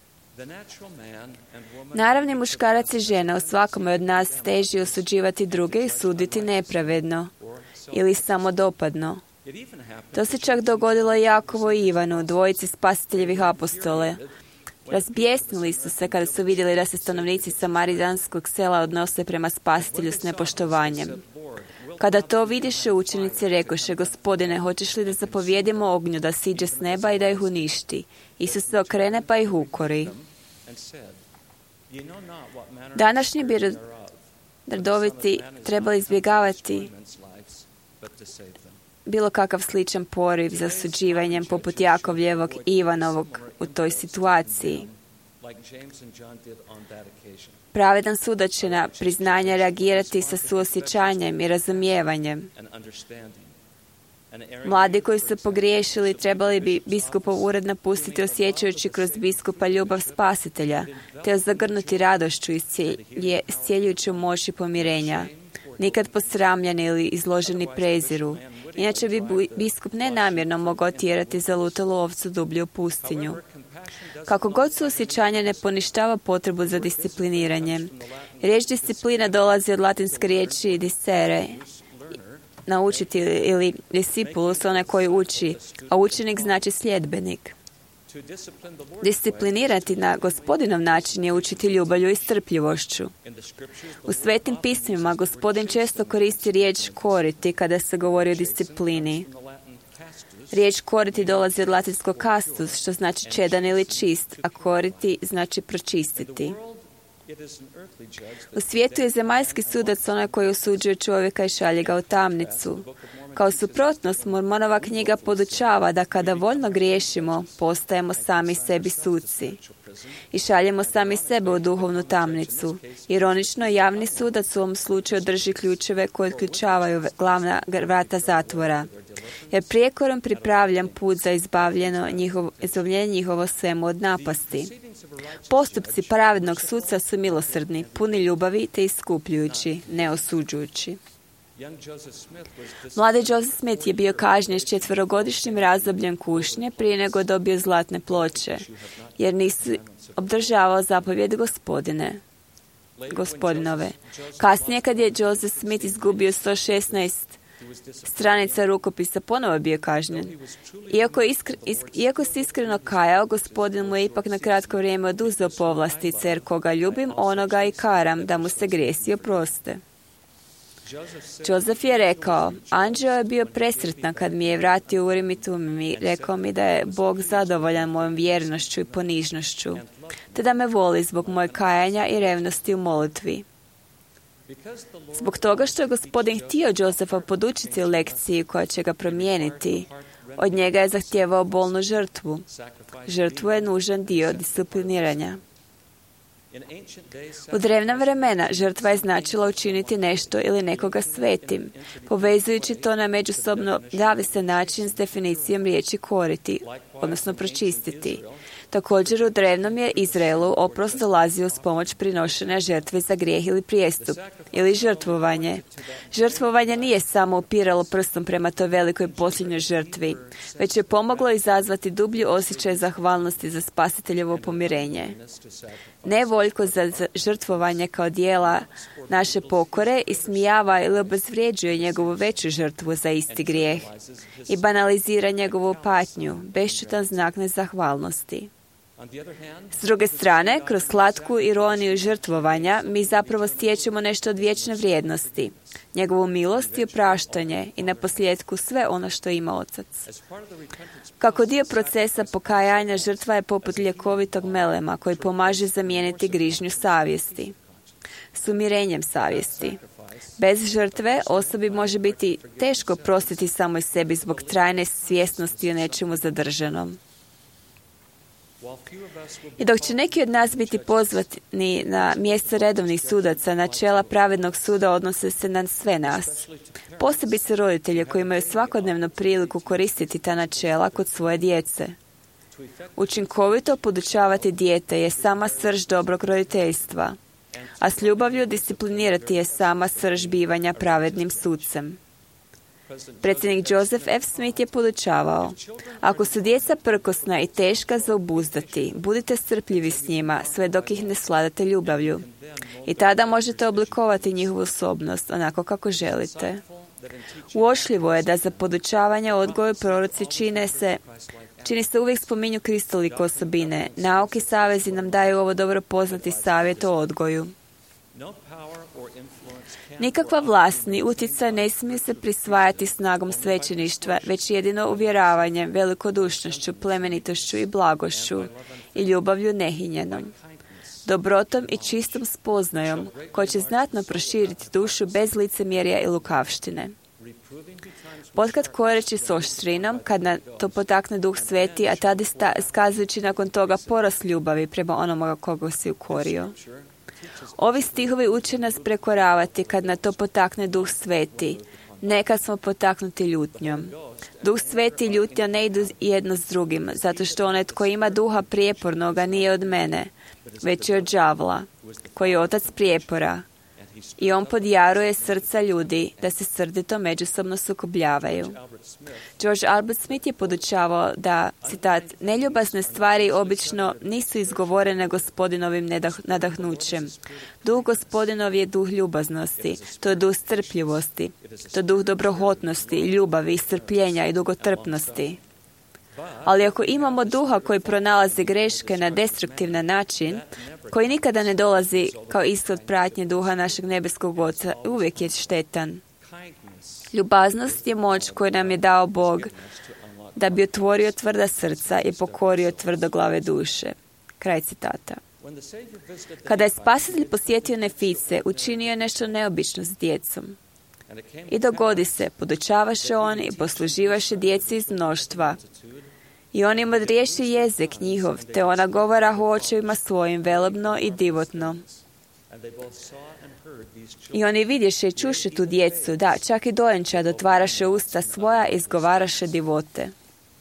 Naravni muškarac i žena u svakome od nas teži osuđivati druge i suditi nepravedno ili samodopadno. To se čak dogodilo Jakovu i Ivanu, dvojici spasiteljevih apostola. Razbjesnili su se kada su vidjeli da se stanovnici samaritanskog sela odnose prema spasitelju s nepoštovanjem. Kada to vidiše, učenici rekoše: Gospodine, hoćeš li da zapovjedimo ognju da siđe s neba i da ih uništi? Isus se okrene pa ih ukori. Današnji bi redoviti trebali izbjegavati bilo kakav sličan poriv za osuđivanjem poput Jakovljevog i Ivanovog u toj situaciji. Pravedan sudac će na priznanje reagirati sa suosjećanjem i razumijevanjem. Mladi koji su pogriješili trebali bi biskupov ured napustiti osjećajući kroz biskupa ljubav spasitelja, te zagrnuti radošću i iscijeljujuću moći pomirenja. Nikad posramljeni ili izloženi preziru. Inače bi biskup nenamjerno mogao tjerati zalutalu ovcu dublje u pustinju. Kako god suosjećanje ne poništava potrebu za discipliniranje. Riječ disciplina dolazi od latinske riječi discere, naučiti ili discipulus, onaj koji uči, a učenik znači sljedbenik. Disciplinirati na Gospodinov način je učiti ljubavlju i strpljivošću. U Svetim pismima Gospodin često koristi riječ koriti kada se govori o disciplini. Riječ koriti dolazi od latinskog castus, što znači čedan ili čist, a koriti znači pročistiti. U svijetu je zemaljski sudac onaj koji osuđuje čovjeka i šalje ga u tamnicu. Kao suprotnost, Mormonova knjiga podučava da kada voljno griješimo, postajemo sami sebi suci i šaljemo sami sebe u duhovnu tamnicu. Ironično, javni sudac u ovom slučaju drži ključeve koje otključavaju glavna vrata zatvora. jer prijekorom pripravljam put za izbavljeno njihovo, izbavljenje njihovo svemu od napasti. Postupci pravednog suca su milosrdni, puni ljubavi te iskupljujući, ne osuđujući. Mladi Joseph Smith je bio kažnjen s četverogodišnjim razdobljem kušnje prije nego dobio zlatne ploče, jer nisi obdržavao zapovjed gospodine, gospodinove. Kasnije, kad je Joseph Smith izgubio sto šesnaest stranica rukopisa, ponovo je bio kažnjen. Iako, iskr, isk, iako se iskreno kajao, gospodin mu je ipak na kratko vrijeme oduzeo povlastice, jer koga ljubim, onoga i karam, da mu se grijesi oproste. Joseph je rekao, anđeo je bio presretna kad mi je vratio Urim i Tumim i rekao mi da je Bog zadovoljan mojom vjernošću i ponižnošću, te da me voli zbog moje kajanja i revnosti u molitvi. Zbog toga što je gospodin htio Josefa podučiti lekciji koja će ga promijeniti, od njega je zahtijevao bolnu žrtvu. Žrtvu je nužan dio discipliniranja. U drevna vremena žrtva je značila učiniti nešto ili nekoga svetim, povezujući to na međusobno zavisan način s definicijom riječi koriti, odnosno pročistiti. Također u drevnom je Izraelu oprost dolazio uz pomoć prinošenja žrtve za grijeh ili prijestup, ili žrtvovanje. Žrtvovanje nije samo upiralo prstom prema toj velikoj posljednjoj žrtvi, već je pomoglo izazvati dublji osjećaj zahvalnosti za spasiteljevo pomirenje. Ne voljko za žrtvovanje kao dijela naše pokore ismijava ili obezvrijeđuje njegovu veću žrtvu za isti grijeh i banalizira njegovu patnju, bešćutan znak nezahvalnosti. S druge strane, kroz slatku ironiju žrtvovanja, mi zapravo stječemo nešto od vječne vrijednosti, njegovu milost i opraštanje i na posljedku sve ono što ima Otac. Kako dio procesa pokajanja, žrtva je poput ljekovitog melema koji pomaže zamijeniti grižnju savjesti. S umirenjem savjesti. Bez žrtve osobi može biti teško prostiti samoj sebi zbog trajne svjesnosti o nečemu zadržanom. I dok će neki od nas biti pozvani na mjesto redovnih sudaca, načela pravednog suda odnose se na sve nas. Posebice roditelje koji imaju svakodnevno priliku koristiti ta načela kod svoje djece. Učinkovito podučavati dijete je sama srž dobrog roditeljstva, a s ljubavlju disciplinirati je sama srž bivanja pravednim sucem. Predsjednik Joseph F. Smith je podučavao, ako su djeca prkosna i teška za obuzdati, budite strpljivi s njima sve dok ih ne svladate ljubavlju. I tada možete oblikovati njihovu osobnost onako kako želite. Uočljivo je da za podučavanje odgoju proroci čine se, čini se uvijek spominju kristoliko osobine. Nauki savezi nam daju ovo dobro poznati savjet o odgoju. Nikakva vlast ni utjecaj ne smije se prisvajati snagom svećeništva, već jedino uvjeravanjem, velikodušnošću, plemenitošću i blagošću i ljubavlju nehinjenom. Dobrotom i čistom spoznajom, koja će znatno proširiti dušu bez licemjerja i lukavštine. Potkad koreći s oštrinom, kad na to potakne Duh Sveti, a tada iskazujući nakon toga porast ljubavi prema onoga koga si ukorio. Ovi stihovi uče nas prekoravati kad na to potakne Duh Sveti, ne kad smo potaknuti ljutnjom. Duh Sveti i ljutnja ne idu jedno s drugim, zato što onaj tko ima duha prijepornoga nije od mene, već je od đavla, koji je otac prijepora. I on podjaruje srca ljudi da se srdito međusobno sukobljavaju. George Albert Smith je podučavao da, citat, neljubazne stvari obično nisu izgovorene gospodinovim nedah, nadahnućem. Duh gospodinov je duh ljubaznosti, to je duh strpljivosti, to je duh dobrohotnosti, ljubavi, strpljenja i dugotrpnosti. Ali ako imamo duha koji pronalazi greške na destruktivan način, koji nikada ne dolazi kao ishod pratnje duha našeg nebeskog Oca, uvijek je štetan. Ljubaznost je moć koju nam je dao Bog da bi otvorio tvrda srca i pokorio tvrdoglave duše. Kraj citata. Kada je Spasitelj posjetio Nefice, učinio je nešto neobično s djecom. I dogodi se, podučavaše on i posluživaše djeci iz mnoštva. I on im odriješi jezik njihov, te ona govora o očevima svojim velebno i divotno. I oni vidješe i čuše tu djecu, da, čak i dojenčad otvaraše usta svoja i izgovaraše divote.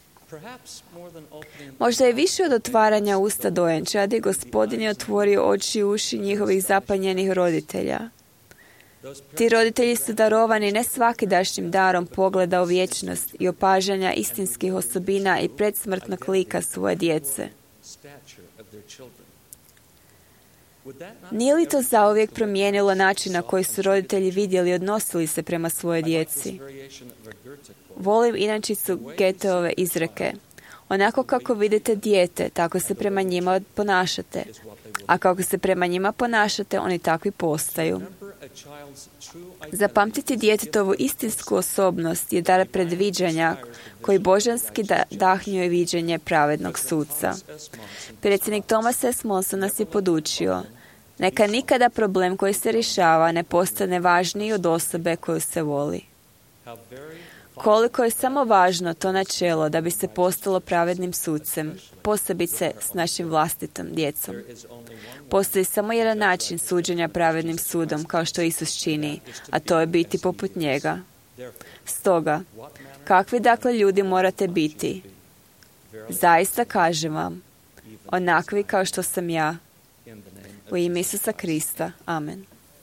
Možda je više od otvaranja usta dojenčadi, Gospodin je otvorio oči i uši njihovih zapanjenih roditelja. Ti roditelji su darovani ne svakidašnjim darom pogleda u vječnost i opažanja istinskih osobina i predsmrtnog lika svoje djece. Nije li to zauvijek promijenilo način na koji su roditelji vidjeli i odnosili se prema svojoj djeci? Volim inačicu Goetheove izreke. Onako kako vidite dijete, tako se prema njima ponašate. A kako se prema njima ponašate, oni takvi postaju. Zapamtiti djetetovu istinsku osobnost je dar predviđanja koji božanski dahnjuje viđenje pravednog suca. Predsjednik Thomas S. Monson nas je podučio: neka nikada problem koji se rješava ne postane važniji od osobe koju se voli. Koliko je samo važno to načelo da bi se postalo pravednim sucem, posebice s našim vlastitom djecom. Postoji samo jedan način suđenja pravednim sudom, kao što Isus čini, a to je biti poput njega. Stoga, kakvi dakle ljudi morate biti? Zaista kažem vam, onakvi kao što sam ja. U ime Isusa Krista. Amen.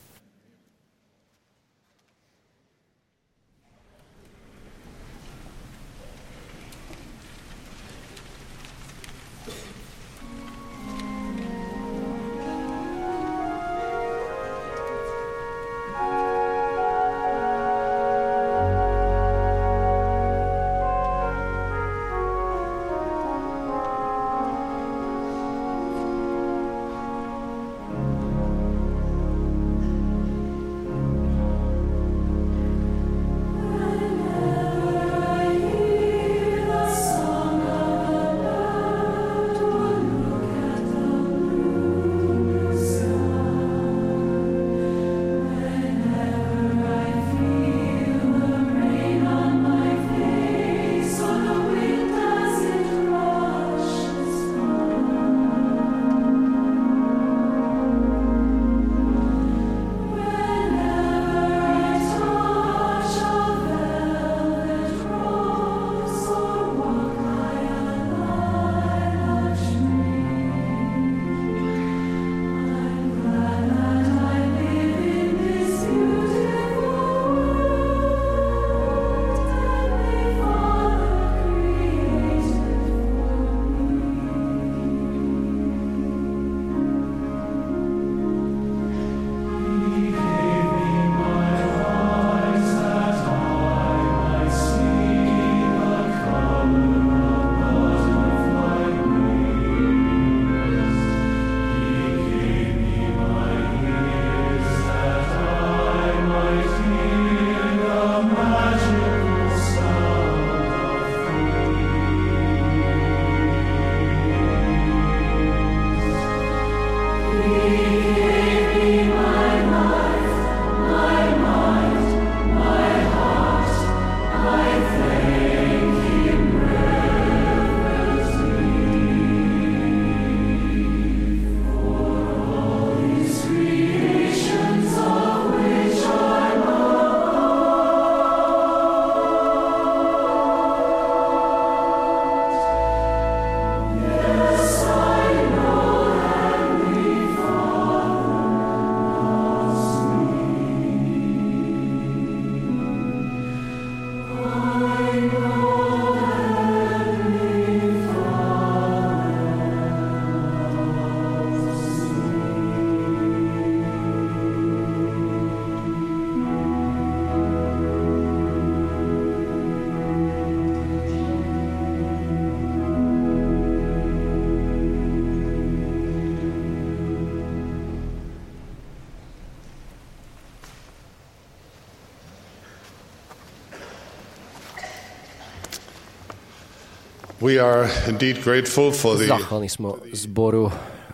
We are indeed grateful for the Zahvalni smo zboru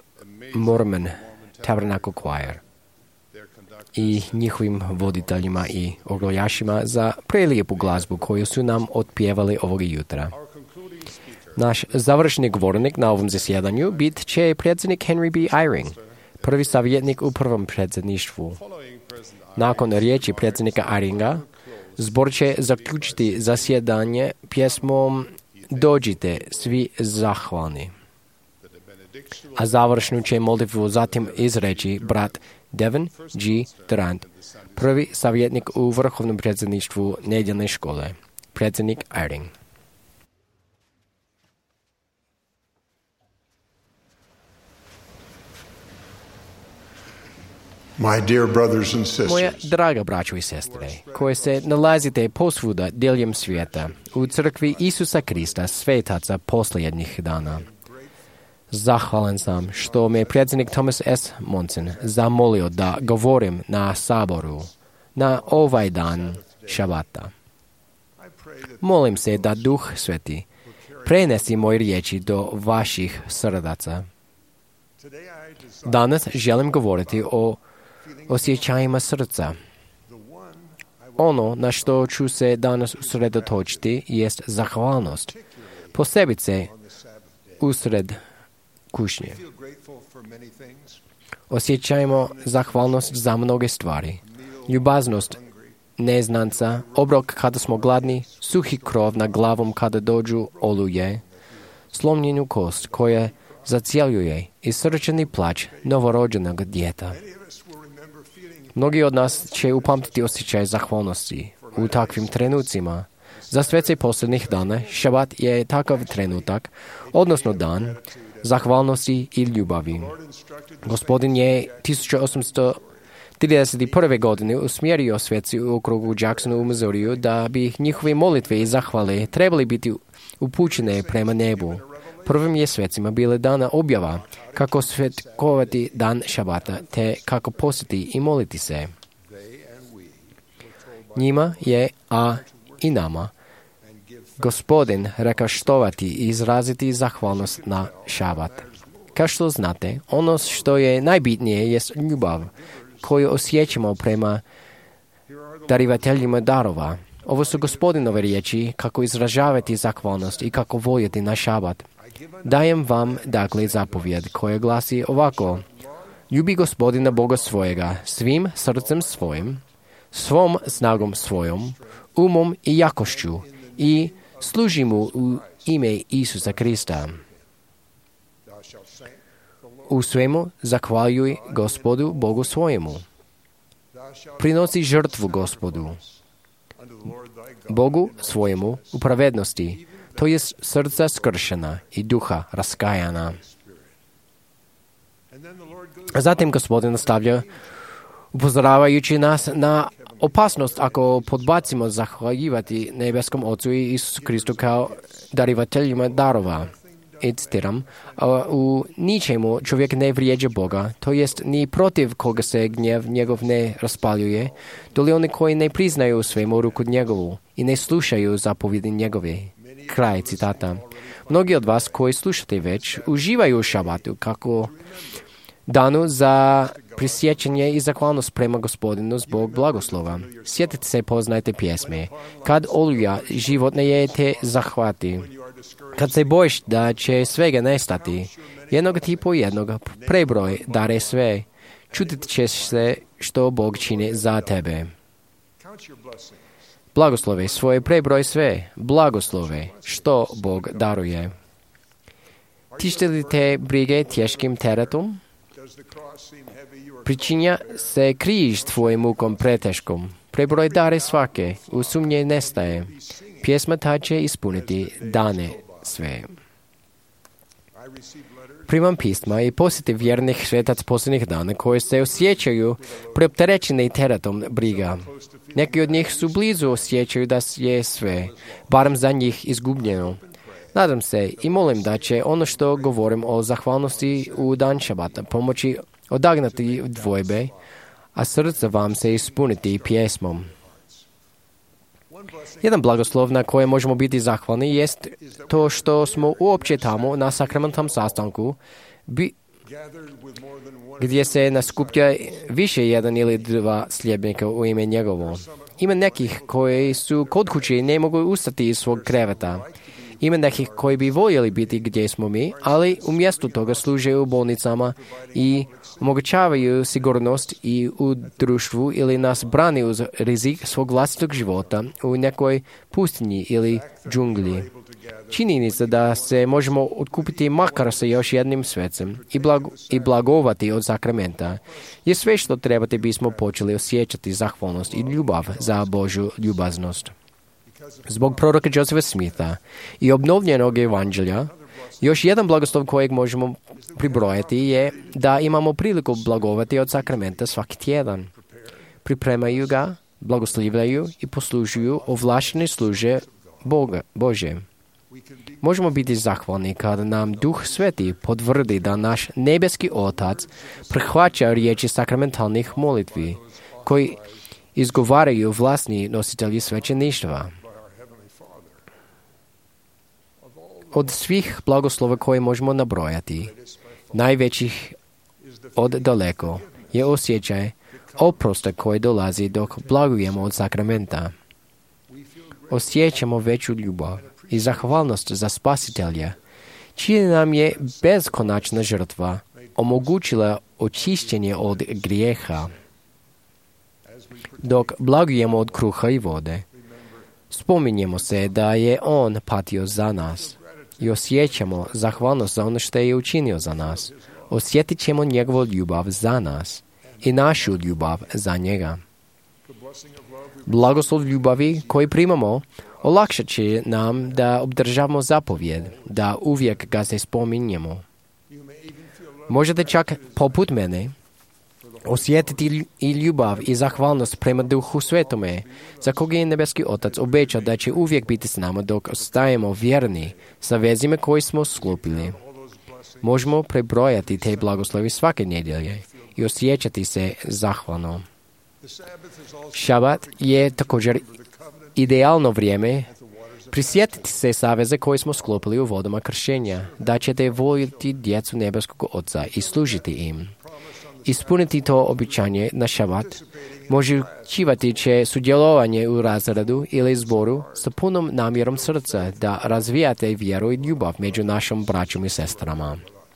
Mormon Tabernacle Choir i njihovim voditeljima i orguljašima za prelijepu glazbu koju su nam otpjevali ovog jutra. Naš završni govornik na ovom zasjedanju bit će predsjednik Henry B. Eyring, prvi savjetnik u prvom predsjedništvu. Nakon riječi predsjednika Eyringa, zbor će zaključiti zasjedanje pjesmom Dođite svi zahvalni. A završnu će molitvu zatim izreći brat Devin G. Durant, prvi savjetnik u vrhovnom predsjedništvu nedjeljne škole, predsjednik Eyring. My dear brothers and Moja sisters, draga braćo i sestre, koje se nalazite posvuda diljem svijeta, u crkvi Isusa Krista, svetaca posljednjih dana. Zahvalan sam što me predsjednik Thomas S. Monson zamolio da govorim na saboru na ovaj dan šabata. Molim se da Duh Sveti prenesi moje riječi do vaših srdaca. Danas želim govoriti o osjećajima srca. Ono na što ću se danas usredotočiti jest zahvalnost, posebice usred kušnje. Osjećajmo zahvalnost za mnoge stvari. Ljubaznost neznanca, obrok kada smo gladni, suhi krov na glavom kada dođu oluje, slomljenu kost koja zacjeljuje i srčani plać novorođenog djeta. Mnogi od nas će upamtiti osjećaj zahvalnosti u takvim trenucima. Za svece posljednjih dana, šabat je takav trenutak, odnosno dan zahvalnosti i ljubavi. Gospodin je tisuću osamsto trideset prve. godine usmjerio sveci u okrugu Jacksonu u Missouriju da bi njihove molitve i zahvale trebali biti upućene prema nebu. Prvim je svecima bile dana objava kako svetkovati dan šabata te kako posjeti i moliti se. Njima je, a i nama, Gospodin rekao štovati i izraziti zahvalnost na šabat. Kao što znate, ono što je najbitnije jest ljubav koju osjećamo prema darivateljima darova. Ovo su Gospodinove riječi kako izražavati zahvalnost i kako voljeti na šabat. Dajem vam dakle zapovjed koja glasi ovako: ljubi Gospodina Boga svojega svim srcem svojim, svom snagom svojom, umom i jakošću i služi mu u ime Isusa Krista. U svemu zahvaljuj Gospodu Bogu svojemu. Prinosi žrtvu Gospodu Bogu svojemu u pravednosti, to je srca skršena i duha raskajana. Zatim Gospodin nastavlja upozoravajući nas na opasnost ako podbacimo zahvaljivati nebeskom Ocu i Isusu Kristu kao darivateljima darova. I citiram, u ničemu čovjek ne vrijeđa Boga, to jest ni protiv koga se gnjev njegov ne raspaljuje, doli oni koji ne priznaju svemu ruku njegovu i ne slušaju zapovjedi njegove. Kraj citata. Mnogi od vas koji slušate već uživaju u šabatu kako danu za prisjećanje i zahvalnost prema Gospodinu zbog blagoslova. Sjetite se, poznajte pjesme. Kad oluja životne je te zahvati. Kad se bojiš da će svega nestati, jednog ti po jednog prebroj dare sve. Čutit ćeš se što Bog čini za tebe. Blagoslove svoje prebroj sve. Blagoslove što Bog daruje. Tište li te brige teškim teretom? Pričinja se križ tvojim mukom preteškom. Prebroj dare svake, u sumnje nestaje. Pjesma ta će ispuniti dane sve. Primam pisma i posjeti vjernih svetac posljednjih dana koji se osjećaju preopterećeni teretom briga. Neki od njih su blizu osjećaju da je sve, barem za njih, izgubljeno. Nadam se i molim da će ono što govorim o zahvalnosti u dan šabata pomoći odagnati dvojbe, a srce vam se ispuniti pjesmom. Jedan blagoslov na koje možemo biti zahvalni jest to što smo uopće tamo na sakramentom sastanku bi, gdje se naskuplja više jedan ili dva sljedbenika u ime njegovo. Ima nekih koji su kod kuće i ne mogu ustati iz svog kreveta. Ima nekih koji bi voljeli biti gdje smo mi, ali umjesto toga služe u bolnicama i omogućavaju sigurnost i u društvu ili nas brani uz rizik svog vlastitog života u nekoj pustinji ili džungli. Činjenica da se možemo otkupiti makar sa još jednim svecem i, blago, i blagovati od sakramenta je sve što trebate bismo počeli osjećati zahvalnost i ljubav za Božju ljubaznost. Zbog proroka Josefa Smitha i obnovljenog evanđelja, još jedan blagoslov kojeg možemo pribrojati je da imamo priliku blagovati od sakramenta svaki tjedan. Pripremaju ga, blagoslivljaju i poslužuju ovlaštene služe Boga, Bože. Možemo biti zahvalni kada nam Duh Sveti potvrdi da naš nebeski Otac prihvaća riječi sakramentalnih molitvi, koji izgovaraju vlasni nositelji svećeništva. Od svih blagoslova koje možemo nabrojati, najvećih od daleko je osjećaj oprosta koji dolazi dok blagujemo od sakramenta. Osjećamo veću ljubav i zahvalnost za Spasitelja, čija nam je beskonačna žrtva omogućila očišćenje od grijeha. Dok blagujemo od kruha i vode, spominjemo se da je On patio za nas i osjećamo zahvalnost za ono što je učinio za nas. Osjetit ćemo njegovu ljubav za nas i našu ljubav za njega. Blagoslov ljubavi koji primamo olakšat će nam da obdržavamo zapovjed, da uvijek ga se spominjemo. Možete čak, poput mene, osjetiti i ljubav i zahvalnost prema Duhu Svetome, za koga je nebeski Otac obećao da će uvijek biti s nama dok ostajemo vjerni sa vezima koje smo sklopili. Možemo prebrojati te blagoslovi svake nedjelje i osjećati se zahvalno. Šabat je također idealno vrijeme prisjetiti se saveze koje smo sklopili u vodama kršenja, da ćete voljeti djecu nebeskog Oca i služiti im. Ispuniti to običanje na šabat može učivati će sudjelovanje u razredu ili zboru sa punom namjerom srca da razvijate vjeru i ljubav među našom braćom i sestrama.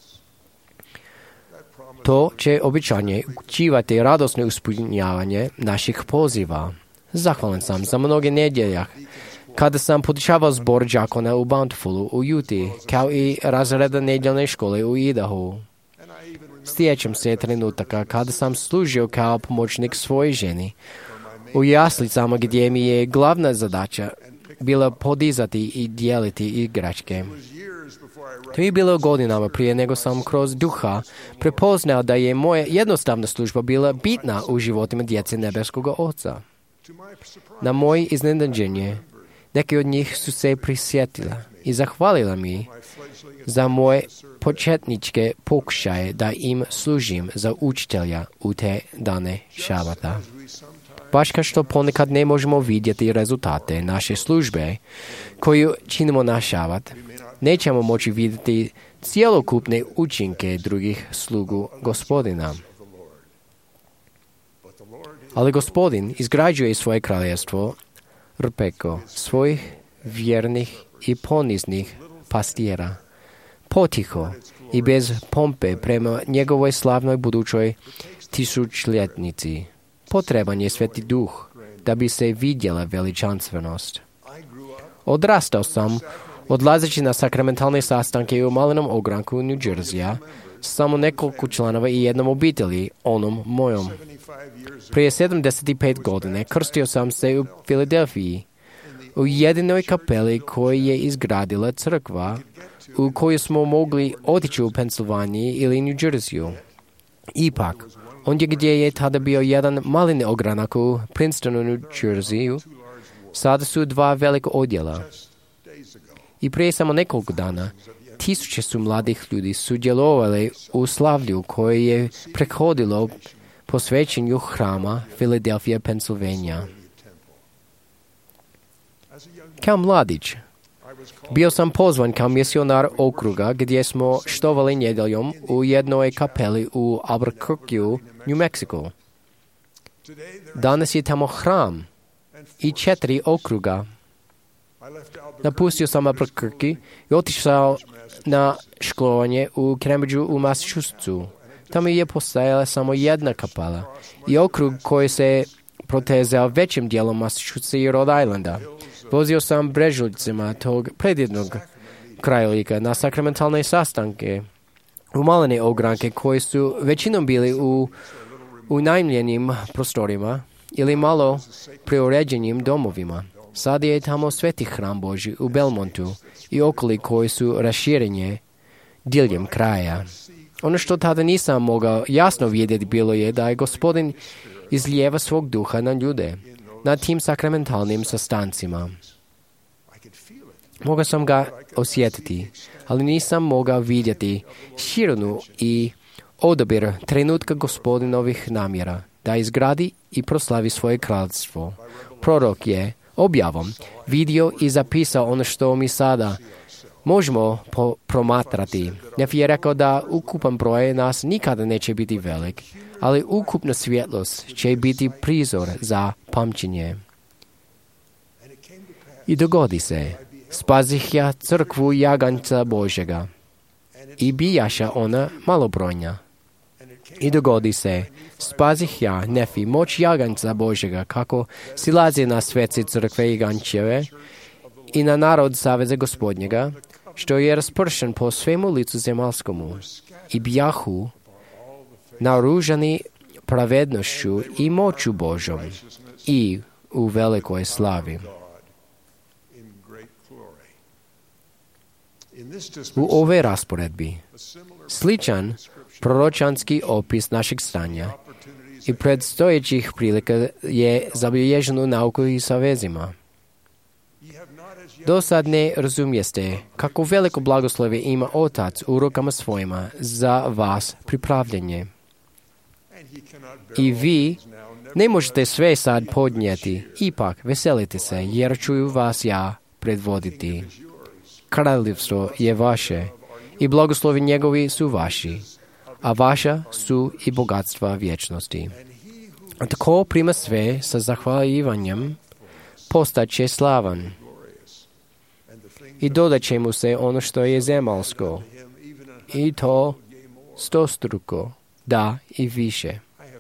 To će običanje učivati radosno ispunjavanje naših poziva. Zahvalan sam za mnoge nedjelja kada sam podučavao zbor đakona u Bountifulu u Juti, kao i razreda nedjeljne škole u Idahu. Sjećam se trenutaka kada sam služio kao pomoćnik svojoj ženi u jaslicama gdje mi je glavna zadaća bila podizati i dijeliti igračke. To je bilo godinama prije nego sam kroz duha prepoznao da je moja jednostavna služba bila bitna u životima djece nebeskog Oca. Na moje iznenađenje, neki od njih su se prisjetila i zahvalila mi za moje početničke pokušaje da im služim za učitelja u te dane šabata. Baš kao što ponekad ne možemo vidjeti rezultate naše službe koju činimo na šabat, nećemo moći vidjeti cjelokupne učinke drugih slugu Gospodina. Ali Gospodin izgrađuje svoje kraljevstvo rpeko svojih vjernih i poniznih pastijera, potiho i bez pompe prema njegovoj slavnoj budućoj tisućljetnici. Potreban je Sveti Duh da bi se vidjela veličanstvenost. Odrastao sam odlazeći na sakramentalne sastanke u malenom ogranku New Jerseya, samo nekoliko članova i jednom obitelji, onom mojom. Prije sedamdeset pet godine krstio sam se u Filadelfiji, u jedinoj kapeli koju je izgradila crkva, u koju smo mogli otići u Pensilvaniji ili New Jerseyu. Ipak, ondje gdje je tada bio jedan malini ogranak u Princetonu, New Jerseyu, sada su dva velika odjela. I prije samo nekoliko dana, tisuće su mladih ljudi sudjelovali u slavlju koje je prethodilo posvećenju hrama Philadelphia, Pennsylvania. Kao mladić, bio sam pozvan kao misionar okruga gdje smo štovali nedjeljom u jednoj kapeli u Albuquerqueu, New Mexico. Danas je tamo hram i četiri okruga. Napustio sam Albuquerque i otišao na školovanje u Cambridgeu u Massachusettsu. Tamo je postojala samo jedna kapela i okrug koji se protezao većim dijelom Massachusettsa i Rhode Islanda. Vozio sam brežuljcima tog predjednog krajolika na sakramentalne sastanke u malene ogranke koji su većinom bili u unajmljenim prostorima ili malo preuređenim domovima. Sad je tamo sveti hram Božji u Belmontu i okoli koji su raširenje diljem kraja. Ono što tada nisam mogao jasno vidjeti bilo je da je Gospodin izlijeva svog duha na ljude, na tim sakramentalnim sastancima. Mogao sam ga osjetiti, ali nisam mogao vidjeti širinu i odabir trenutka Gospodinovih namjera da izgradi i proslavi svoje kraljevstvo. Prorok je objavom vidio i zapisao ono što mi sada možemo po- promatrati. Nefi je rekao da ukupan broj nas nikada neće biti velik, ali ukupna svjetlost će biti prizor za pamćenje. I dogodi se, spazih ja crkvu jaganca Božjega i bijaša ona malobrojna. I dogodi se, spazih ja, Nefi, moć jaganca Božjega, kako silazi na sveci crkve jagančeve i na narod saveza Gospodnjega, što je raspršen po svemu licu zemalskomu. I bijahu naoružani pravednošću i moću Božom i u velikoj slavi. U ove rasporedbi sličan proročanski opis našeg stanja i predstojećih prilika je zabilježen u nauku i savezima. Do sad ne razumijeste kako veliko blagoslove ima Otac u rukama svojima za vas pripravljanje. I vi ne možete sve sad podnijeti, ipak veselite se jer ću vas ja predvoditi. Kraljevstvo je vaše i blagoslovi njegovi su vaši, a vaša su i bogatstva vječnosti. A tko prima sve sa zahvaljivanjem, postaće slavan. I dodat će mu se ono što je zemalsko, i to stostruko, da i više.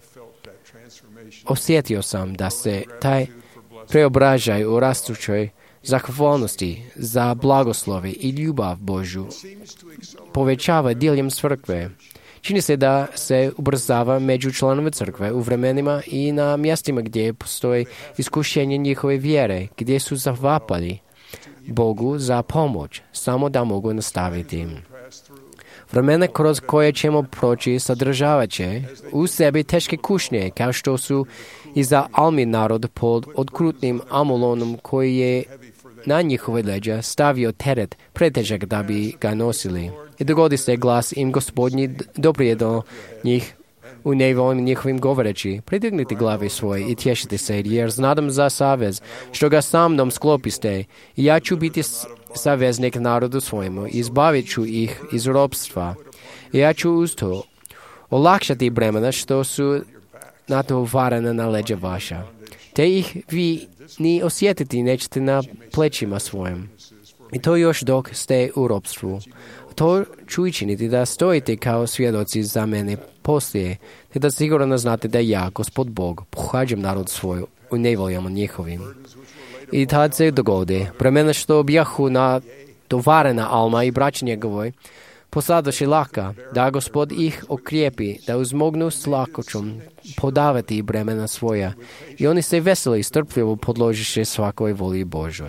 Osjetio sam da se taj preobražaj u rastućoj zahvalnosti za blagoslovi i ljubav Božju povećava diljem crkve. Čini se da se ubrzava među članove crkve u vremenima i na mjestima gdje postoji iskušenje njihove vjere, gdje su zavapali Bogu za pomoć, samo da mogu nastaviti. Vremena kroz koje ćemo proći sadržavat će u sebi teške kušnje, kao što su i za Almin narod pod okrutnim Amulonom koji je na njihove leđa stavio teret pretežak da bi ga nosili. I dogodi se glas im Gospodnji doprije do njih u nevoljnim njihovim govoreći, predignite glave svoje i tješite se, jer znadam za savez, što ga sa mnom sklopiste, i ja ću biti saveznik narodu svojemu, izbavit ću ih iz ropstva. I ja ću uz to olakšati bremena što su natovarena na leđa vaša. Te ih vi ni osjetiti nećete na plećima svojim. I to još dok ste u ropstvu. To ću učiniti da stojite kao svjedoci za mene poslije, te da sigurno znate da ja, Gospod Bog, pohađam narod svoj u nevoljama njihovim. I tad se dogode, vremena što objahu na tovarena Alma i braći njegovoj, posadaše laka, da Gospod ih okrijepi, da uzmognu s lakoćom podavati bremena svoja. I oni se veseli i strpljivo podložiše svakoj voli Božoj.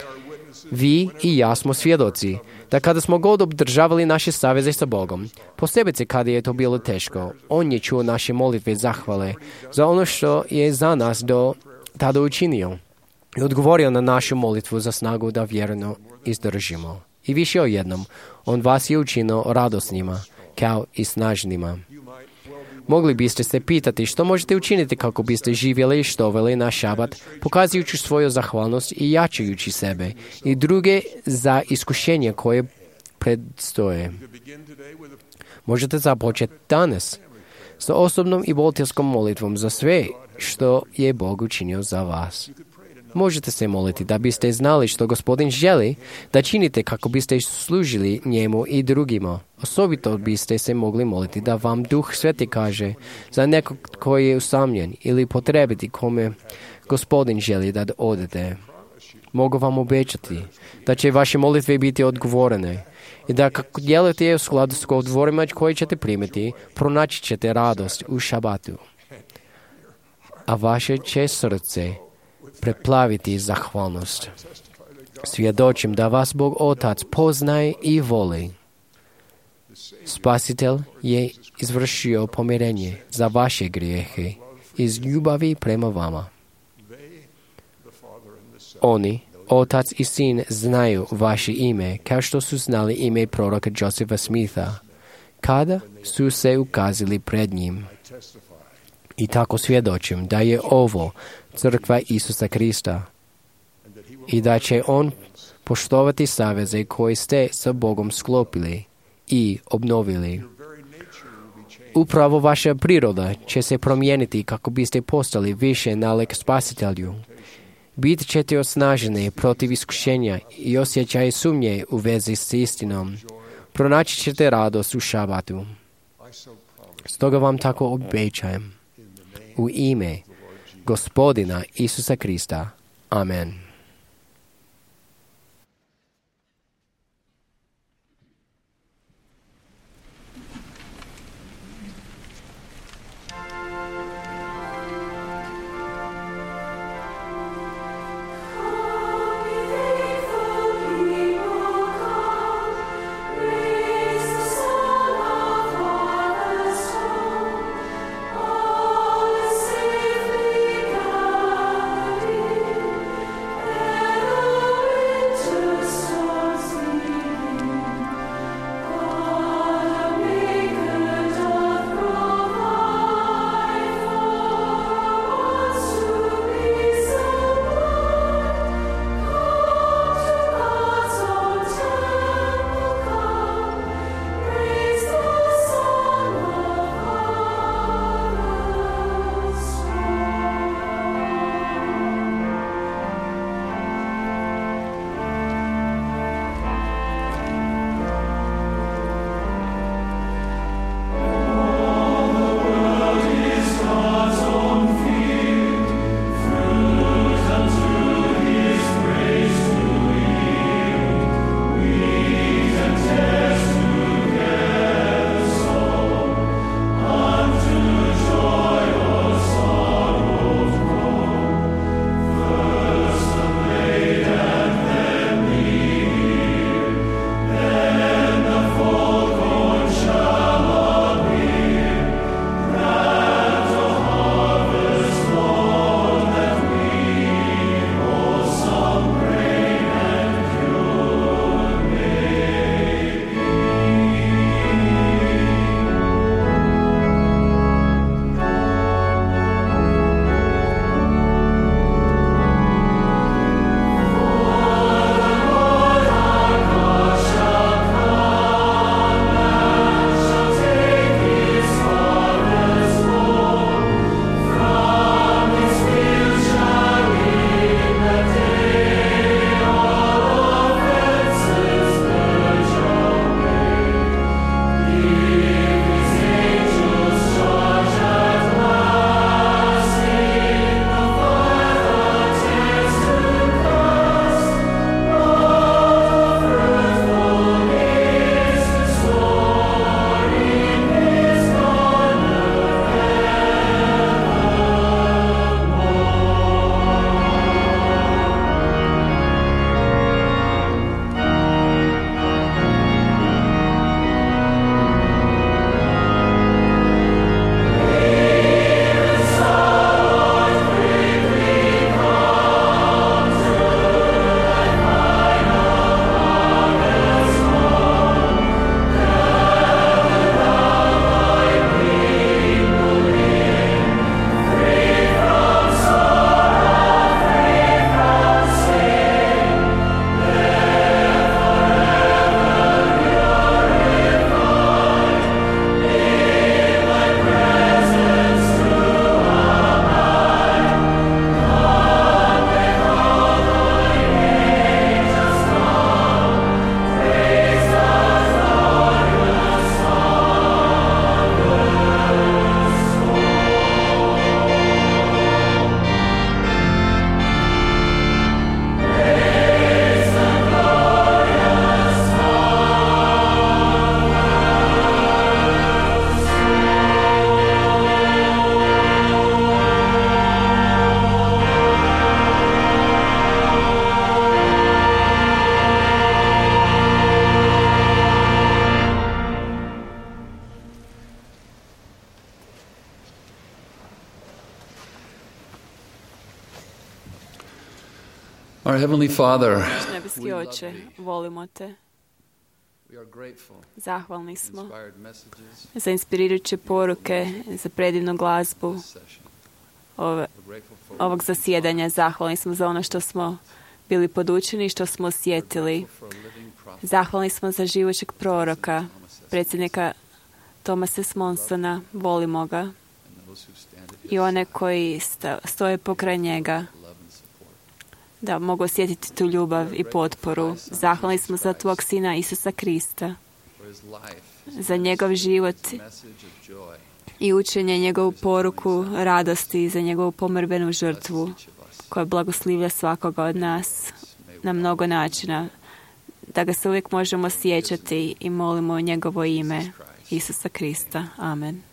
Vi i ja smo svjedoci da kada smo god obdržavali naše saveze sa Bogom, posebice kada je to bilo teško, On je čuo naše molitve zahvale za ono što je za nas do tada učinio i odgovorio na našu molitvu za snagu da vjerno izdržimo. I više o jednom, On vas je učinio radosnima, kao i snažnima. Mogli biste se pitati što možete učiniti kako biste živjeli i štovali na šabat, pokazujući svoju zahvalnost i jačajući sebe i druge za iskušenje koje predstoje. Možete započeti danas sa osobnom i boltelskom molitvom za sve što je Bog učinio za vas. Možete se moliti da biste znali što Gospodin želi da činite kako biste služili njemu i drugima. Osobito biste se mogli moliti da vam Duh Sveti kaže za nekog koji je usamljen ili potrebiti kome Gospodin želi da odete. Mogu vam obećati da će vaše molitve biti odgovorene i da kako djelujete u skladu s odgovorima koje ćete primiti, pronaći ćete radost u šabatu. A vaše će srce preplaviti zahvalnost. Svjedočim da vas Bog Otac poznaje i voli. Spasitelj je izvršio pomirenje za vaše grijehe iz ljubavi prema vama. Oni, Otac i Sin, znaju vaše ime, kao što su znali ime proroka Josefa Smitha, kada su se ukazali pred njim. I tako svjedočim da je ovo crkva Isusa Krista i da će on poštovati saveze koje ste sa Bogom sklopili i obnovili. Upravo vaša priroda će se promijeniti kako biste postali više nalik Spasitelju. Bit ćete osnaženi protiv iskušenja i osjećaje sumnje u vezi s istinom. Pronaći ćete radost u šabatu. Stoga vam tako obećajem. U ime Gospodina Isusa Krista. Amen. Thank Our Heavenly Father, Nebeski Oče, volimo te. Zahvalni smo za inspirirujuće poruke, za predivnu glazbu ove, ovog zasjedanja. Zahvalni smo za ono što smo bili podučeni i što smo osjetili. Zahvalni smo za živočeg proroka, predsjednika Thomasa Smonsona. Volimo ga i one koji stoje pokraj njega, da mogu osjetiti tu ljubav i potporu. Zahvalni smo za tvog Sina Isusa Krista, za njegov život i učenje, njegovu poruku radosti, za njegovu pomrbenu žrtvu koja blagoslivlja svakoga od nas na mnogo načina, da ga se uvijek možemo sjećati i molimo u njegovo ime, Isusa Krista. Amen.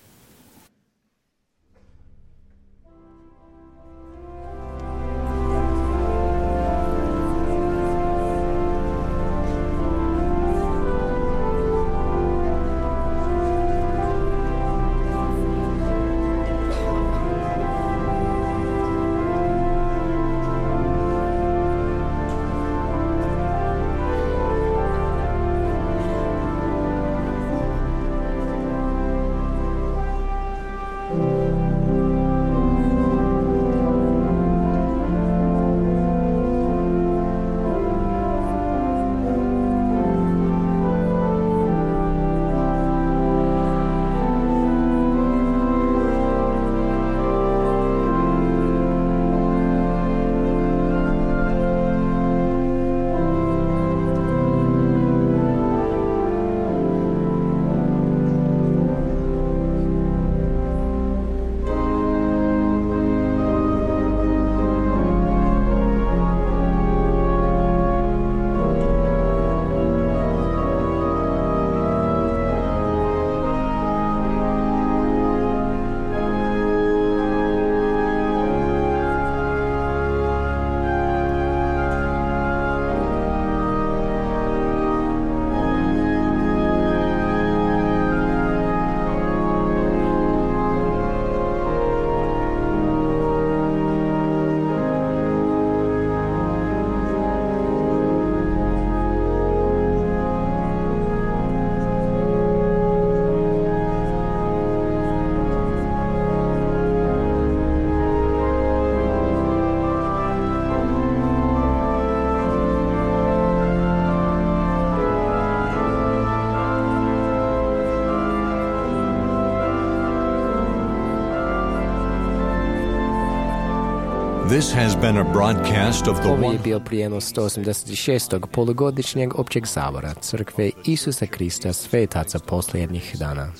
This has been a broadcast of the Ovo je bio prijenos sto osamdeset šestog polugodišnjeg općeg sabora Crkve Isusa Krista svetaca posljednjih dana.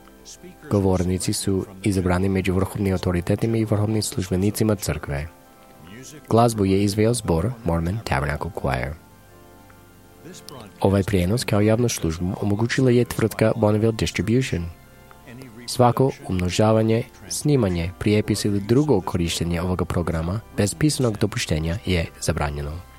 Govornici su izabrani među vrhovnim autoritetima i vrhovnim službenicima Crkve. Glazbu je izveo zbor Mormon Tabernacle Choir. Ovaj prijenos kao javnu službu omogućila je tvrtka Bonneville Distribution. Svako umnožavanje, snimanje, prijepis ili drugo korištenje ovoga programa bez pisanog dopuštenja je zabranjeno.